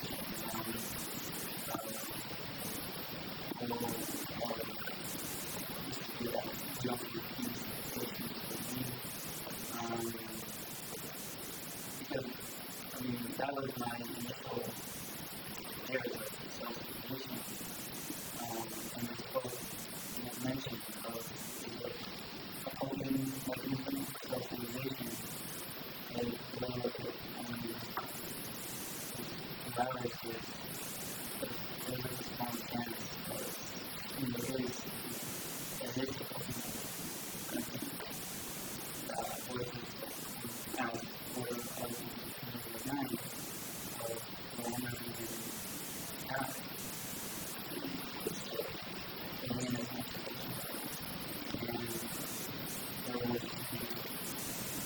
because, that was my initial area of self-position. And this book mentioned of the coping mechanism of self-realization as well as virus with a small chance in the case that is the coping mechanism versus out for of 9 of Roma and Catholic. And then it's not and there was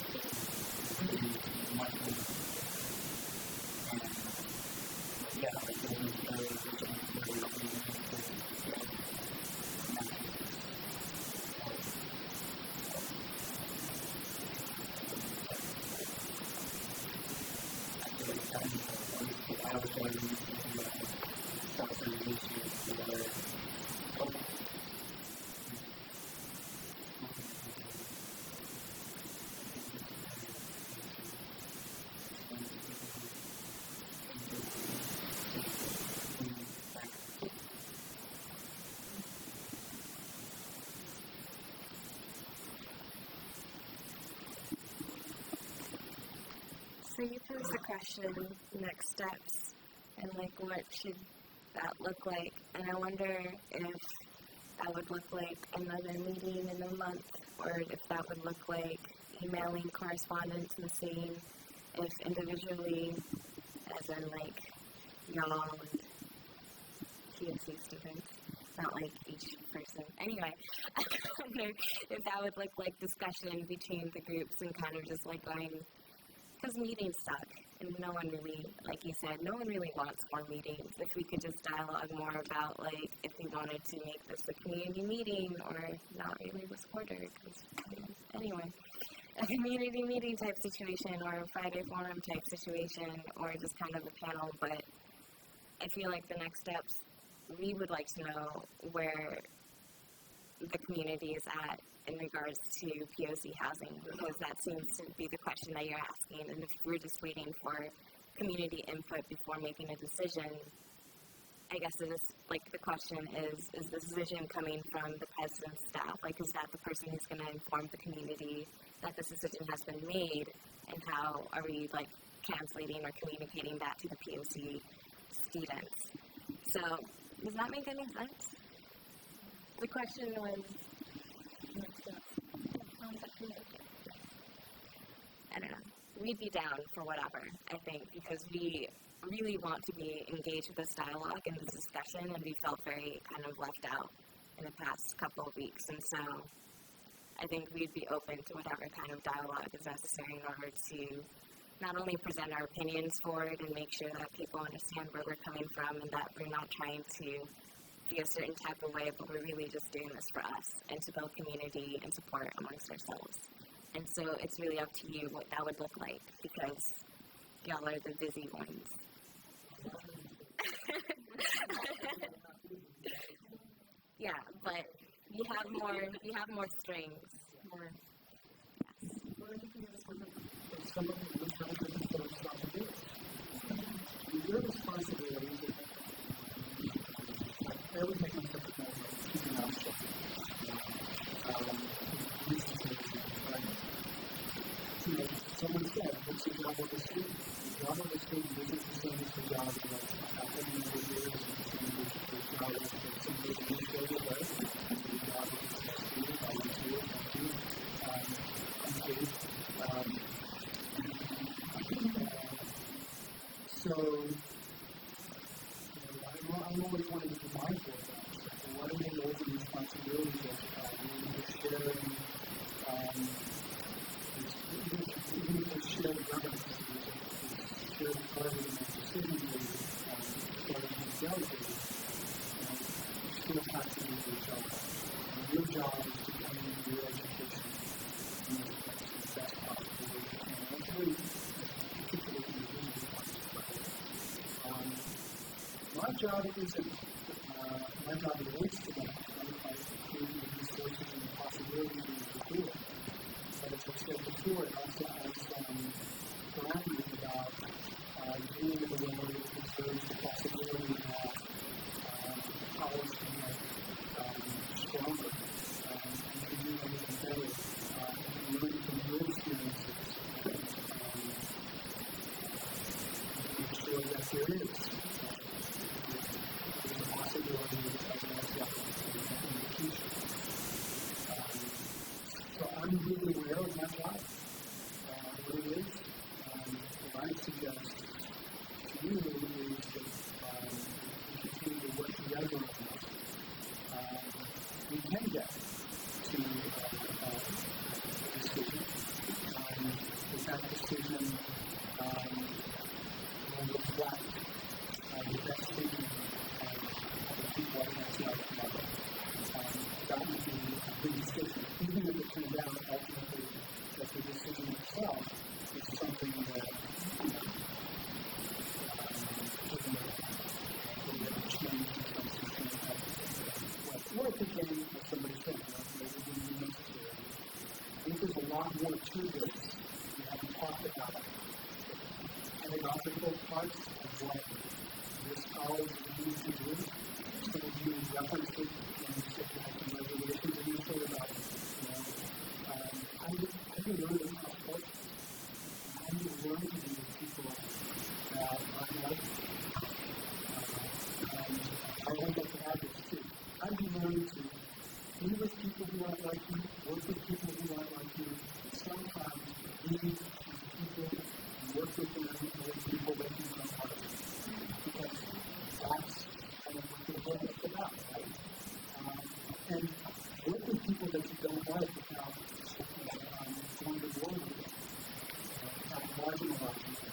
much more and yeah, So you posed the question, next steps, and like what should that look like? And I wonder if that would look like another meeting in a month, or if that would look like emailing correspondence the same, if individually, as in like y'all and POC students, not like each person. Anyway, I wonder if that would look like discussion between the groups and kind of just like going, because meetings suck, and no one really, like you said, no one really wants more meetings. If we could just dialogue more about, like, if we wanted to make this a community meeting, or not really this quarter, because, anyway, a community meeting type situation, or a Friday forum type situation, or just kind of a panel, but I feel like the next steps, we would like to know where the community is at in regards to POC housing, because that seems to be the question that you're asking, and if we're just waiting for community input before making a decision, I guess it is, like, the question is the decision coming from the president's staff? Like, is that the person who's going to inform the community that this decision has been made, and how are we, like, translating or communicating that to the POC students? So, does that make any sense? The question was, I don't know. We'd be down for whatever, I think, because we really want to be engaged with this dialogue and this discussion, and we felt very kind of left out in the past couple of weeks. And so I think we'd be open to whatever kind of dialogue is necessary in order to not only present our opinions forward and make sure that people understand where we're coming from and that we're not trying to be a certain type of way, but we're really just doing this for us and to build community and support amongst ourselves. And so it's really up to you what that would look like, because y'all are the busy ones. Yeah, but you have more strings. More, yes. Somebody who is trying to take the responsibility. Your responsibility is everything is difficult, keeping out stuff. Someone said, what's the job of the student? The job of the student isn't the same as the job of academic years, the job of somebody administrative, right? The job of the student, volunteer, unpaid. So, I'm always wanting to be mindful of that. What are the roles and responsibilities that we're sharing? Even if it's shared governance, it's shared authority and decision making, authority and delegating, you still have to do your job. And your job is to come into your education in the best possible way you can. That's really particularly in the business process. My job isn't, my job relates to that. I create the resources and the possibilities to do it. But as I said before, it also has parameters about doing it in a way that preserves the possibility that college can get stronger and can do everything better and learn from your experiences and make sure that there is a possibility of an opportunity in the future. So I'm really aware of my job, what it is. What I suggest to you is that we continue to work together on this. We can get to a decision. If that decision will reflect the best thinking of the people at Antioch level, that would be a good decision. Even if it turns out ultimately that the decision itself is something that or if again, as somebody said, maybe it wouldn't be necessary. I think there's a lot more to this. We haven't talked about the pedagogical parts of what this college needs to do. Some of you referenced it in the regulations initially about, how do you learn this how to willing to be with people that are like you. And I want that to have this too. I'd be willing to be with people who aren't like you, work with people who aren't like you, and sometimes be with people and work with them and with people that you don't like. Because that's kind of what the book is about, right? And work with people that you don't like without going to war with them, without marginalizing them.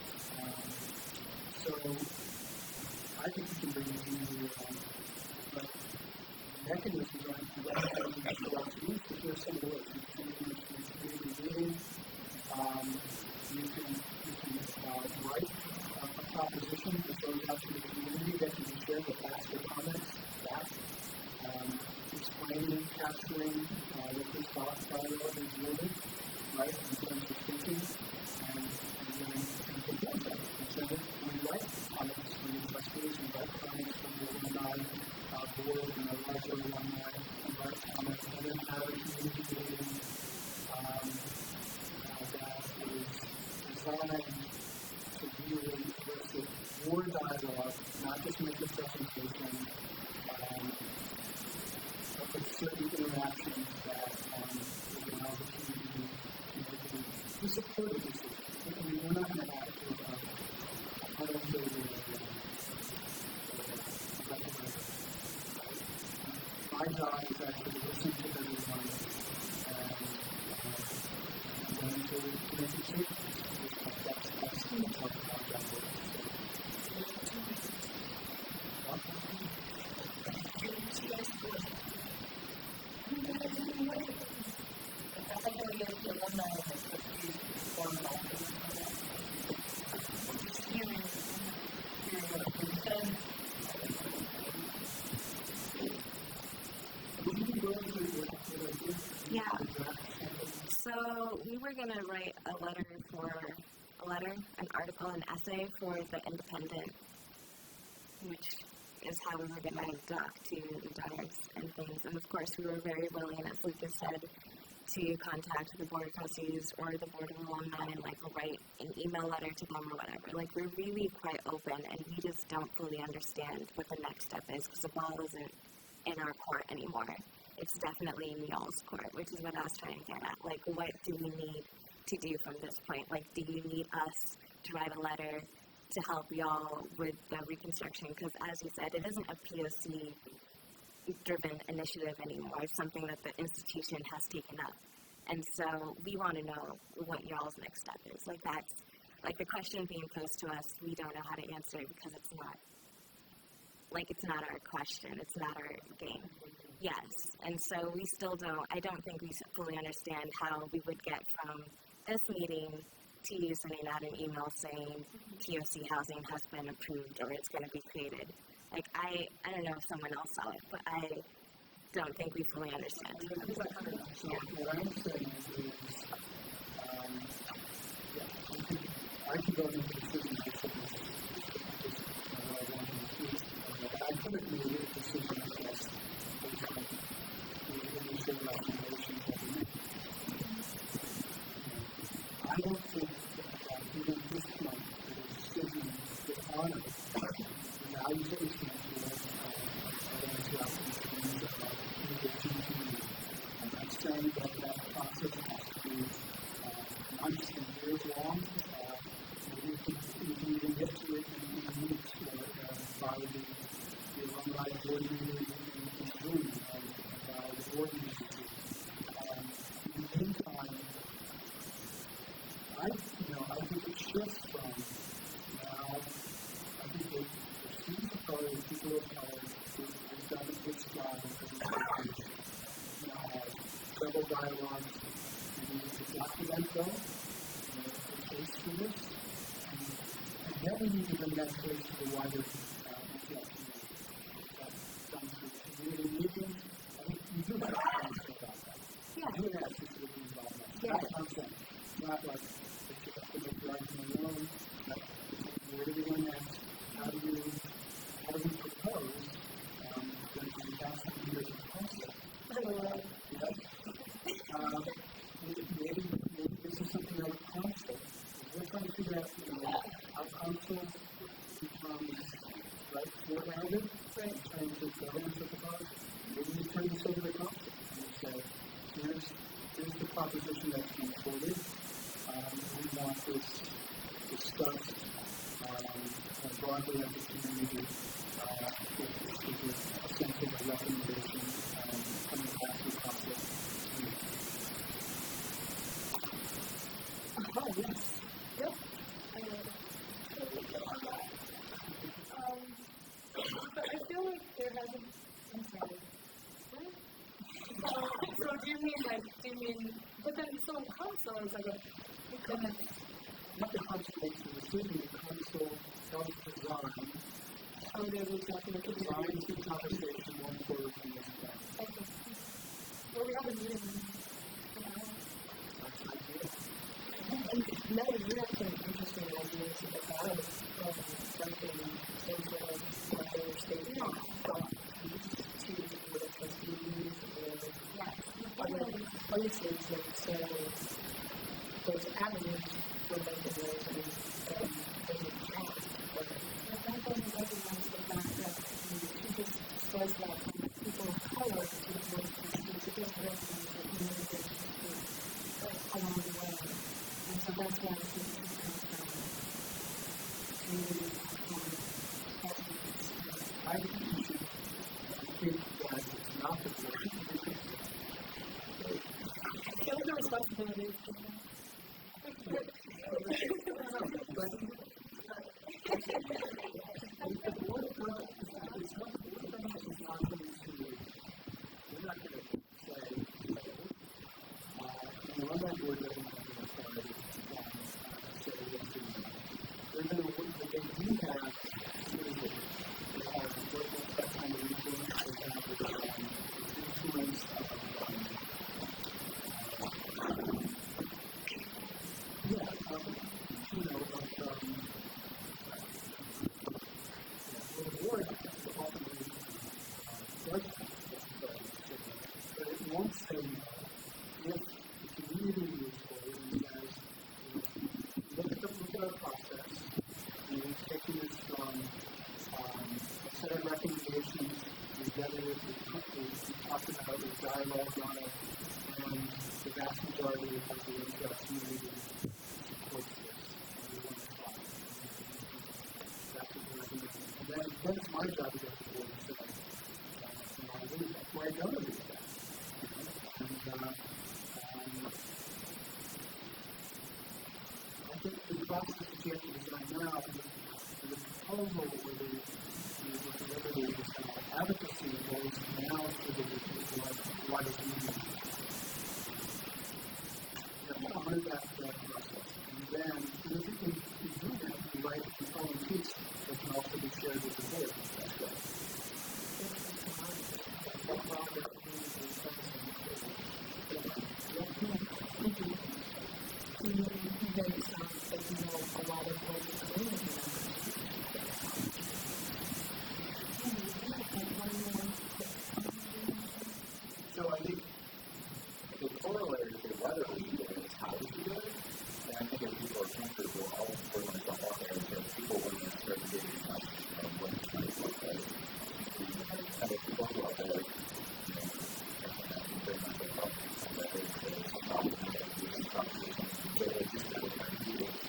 So I think we can bring you like mechanisms around to recognizing the philosophy, but here's some of the ways. You can mention community reading. You can write a proposition that goes out to the community that can be shared with faster comments. Explaining, capturing what this dialogue is really, right, in terms of thinking, and then present that. And so we write comments from the trustees, we write comments from the alumni board and the larger alumni, we write comments, and then have a community meeting that is designed to really elicit more dialogue, not just make a presentation, but certain interactions that will allow the community to support a decision. I mean, we're not going to have to, I don't feel my job is actually to listen to everyone and then to make a decision. That's the important part of that work. So we were going to write an article, an essay for the Independent, which is how we were going to talk to the donors and things. And of course, we were very willing, as Lucas said, to contact the board of trustees or the board of alumni and write an email letter to them or whatever. We're really quite open, and we just don't fully understand what the next step is because the ball isn't in our court anymore. It's definitely in y'all's court, which is what I was trying to get at. What do we need to do from this point? Do you need us to write a letter to help y'all with the reconstruction? Because as you said, it isn't a POC-driven initiative anymore. It's something that the institution has taken up. And so we want to know what y'all's next step is. That's, the question being posed to us, we don't know how to answer it because it's not, it's not our question. It's not our game. Yes, and so we still I don't think we fully understand how we would get from this meeting to you sending out an email saying POC housing has been approved or it's going to be created. I don't know if someone else saw it, but I don't think we fully understand. So what I'm saying is, I can go into the decision I couldn't make a decision against the initial recommendations that we made. I don't think that even at this point, the decision is honored. The values that we stand for are throughout these things about engaging community. I'm not saying that process has to be not just years long. Maybe we can even get to it in weeks or by the alumni board meeting in June by the board meeting. In the meantime, I think it shifts from now, I think the students of color, the people of color, who've done a good job in presentation, now have several dialogues, and we need to document them, the case for this, and then we need to bring that case to the wider community meeting. I think you do have to talk about that. Yeah. You would ask people to be involved in that. That's what I'm saying. Not like, if you have to make your argument alone, where do we go next? How do we propose that we have some years of concept? Maybe this is something like concept. We're trying trying to figure out, our council becomes foregrounded, in terms of governance of the park. Maybe we turn this over to the council and say, here's the proposition that's been quoted. We want this discussed broadly as a community with a sense of a recommendation coming back to the council. Oh, yes. Yep. But I feel like there hasn't, I'm sorry. So do you mean, but then, so council is like Not the council makes the decision, the council helps design how they would definitely design the conversation going forward from this point. Okay. Well, we have a meeting. That's an idea. No, you have some interesting ideas about something into other state to what trustees or places, and so those avenues for making those and paths. But that doesn't recognize the fact that she just says that people of color to the voice trustees, it doesn't recognize that communication along the way. And so that's why I think it comes from community I think you should think that it's not the board. It's a responsibility. Then it's my job to get the board and say, that's why I don't agree with that. I think the process that you have to design now is the proposal where the advocacy goes now to the wider community. You have to honor that process. And then, if you can do that, you write the following piece that can also be shared with the board. That's good. So I think the corollary to whether we do it is how we do it. And I think if people are thinkers, we'll all bring myself out there and say people wouldn't necessarily get in touch what it might look like. We have a proposal out there, and bring myself up and that is some problems that we can talk to some people that just have a kind of people and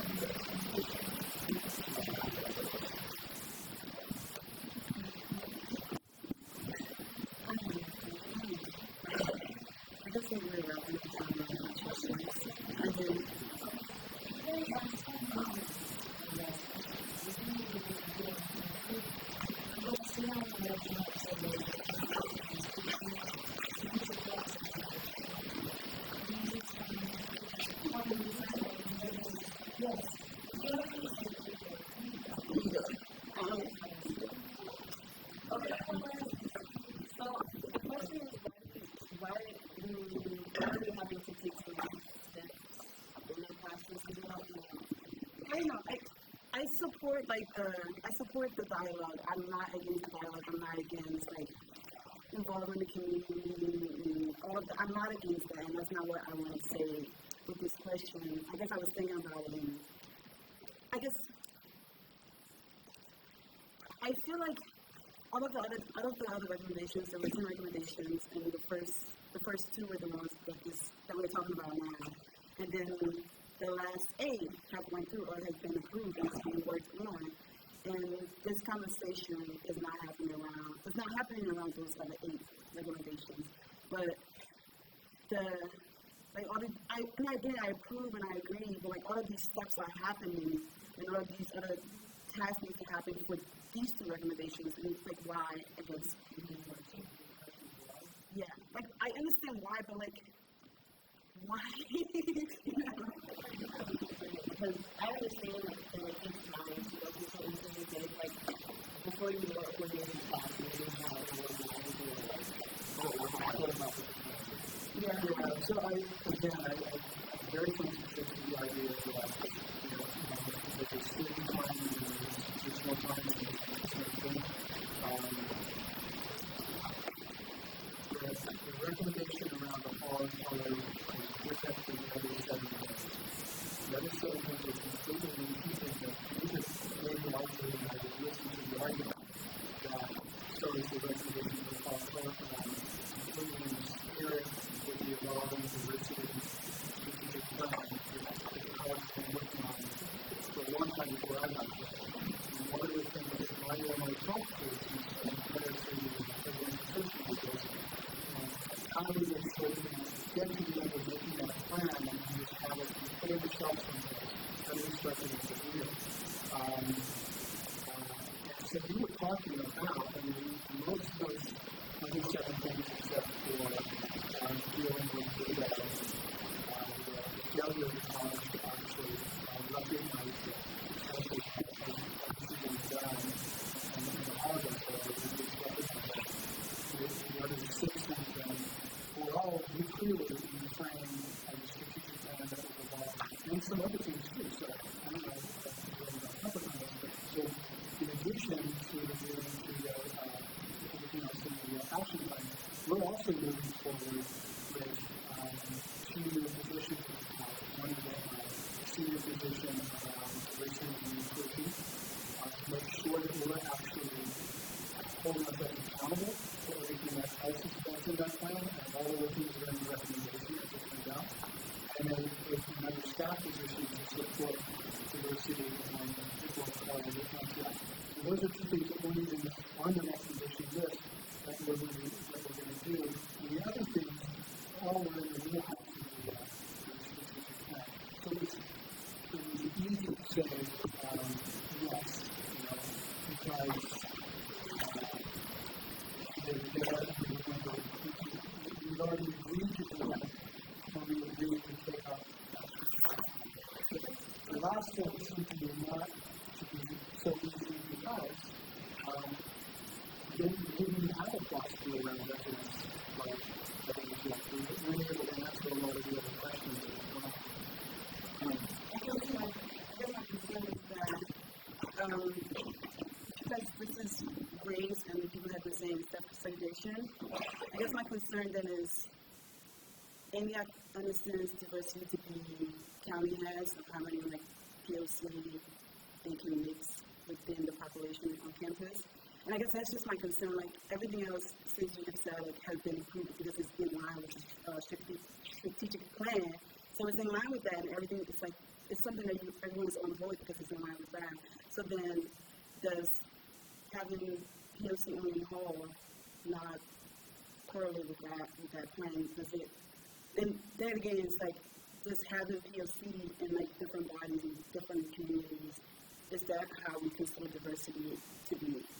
I support the dialogue. I'm not against dialogue. I'm not against involving the community and all of that. I'm not against that, and that's not what I want to say with this question. I guess I was thinking about it, and I feel like out of the other recommendations, there were 10 recommendations, and the first two were the ones that we're talking about now. And then the last 8 have went through or have been approved and is being worked on. And this conversation is not happening around. It's not happening around those other 8 recommendations. But I approve and I agree, but like all of these steps are happening, and all of these other tasks need to happen with these 2 recommendations, and it's like why against. Yeah, like I understand why, but like why? Because I understand that it takes time to go through certain things, and it's like before you know it, when you're in class, you know how it was, and you're like, what about this? Yeah. So I'm very sensitive to the idea that there's student time and there's more time and sort of thing. The recommendation around the hard color is protecting the other 7 days. The other 7 days is completely in keeping that you just very likely and I would listen to the argument that so is the recommendation of the hard color including in the spirit with the evolving diversity strategic plan that I've been working on for a long time before I got there. And one of the things that I want to talk to is better to everyone associated with this, how do we get to the end of making that plan and then just have it put in the shelf someplace, how do we start to make it real? So you were talking about, most of those, I think 7 things except for dealing with data, the failure of college to actually recognize that, especially as being done and the hardware for it, the other 6 things then were all clearly in the frame of the strategic plan that was evolved, and some other things too. So I don't know if that's really about cover on this, but so in addition to reviewing everything else in the action plan, we're also moving forward with 2 new positions in the college. One is a senior position around diversity and inclusion, to make sure that we're actually holding ourselves accountable for everything that else is built in that plan and all of the things that are in the recommendation as it comes out. And then with another staff position to support diversity and equal equality with MTI. So those are 2 things that we're using on the recommendation list that we're going to do. And the other things all were in the wheelhouse of the strategic plan. So it was easy to say yes, because we've already agreed to do that, and we agreed to take up that strategic plan. The last step seemed to be not to be so easy because they didn't have a philosophy around residents like we weren't able to answer a lot of the other questions as well. I guess my concern is that because this is race and people have been saying step segregation, I guess my concern then is AMIAC understands diversity to be county heads of how many like POC they can mix within the population on campus. And I guess that's just my concern. Like everything else, since you have said, like has been approved because it's in line with the strategic plan. So it's in line with that, and everything. It's like it's something that everyone's on board because it's in line with that. So then, does having POC only hall not correlate with that plan? Does it? Then again, it's like just having POC in like different bodies and different communities. Is that how we consider diversity to be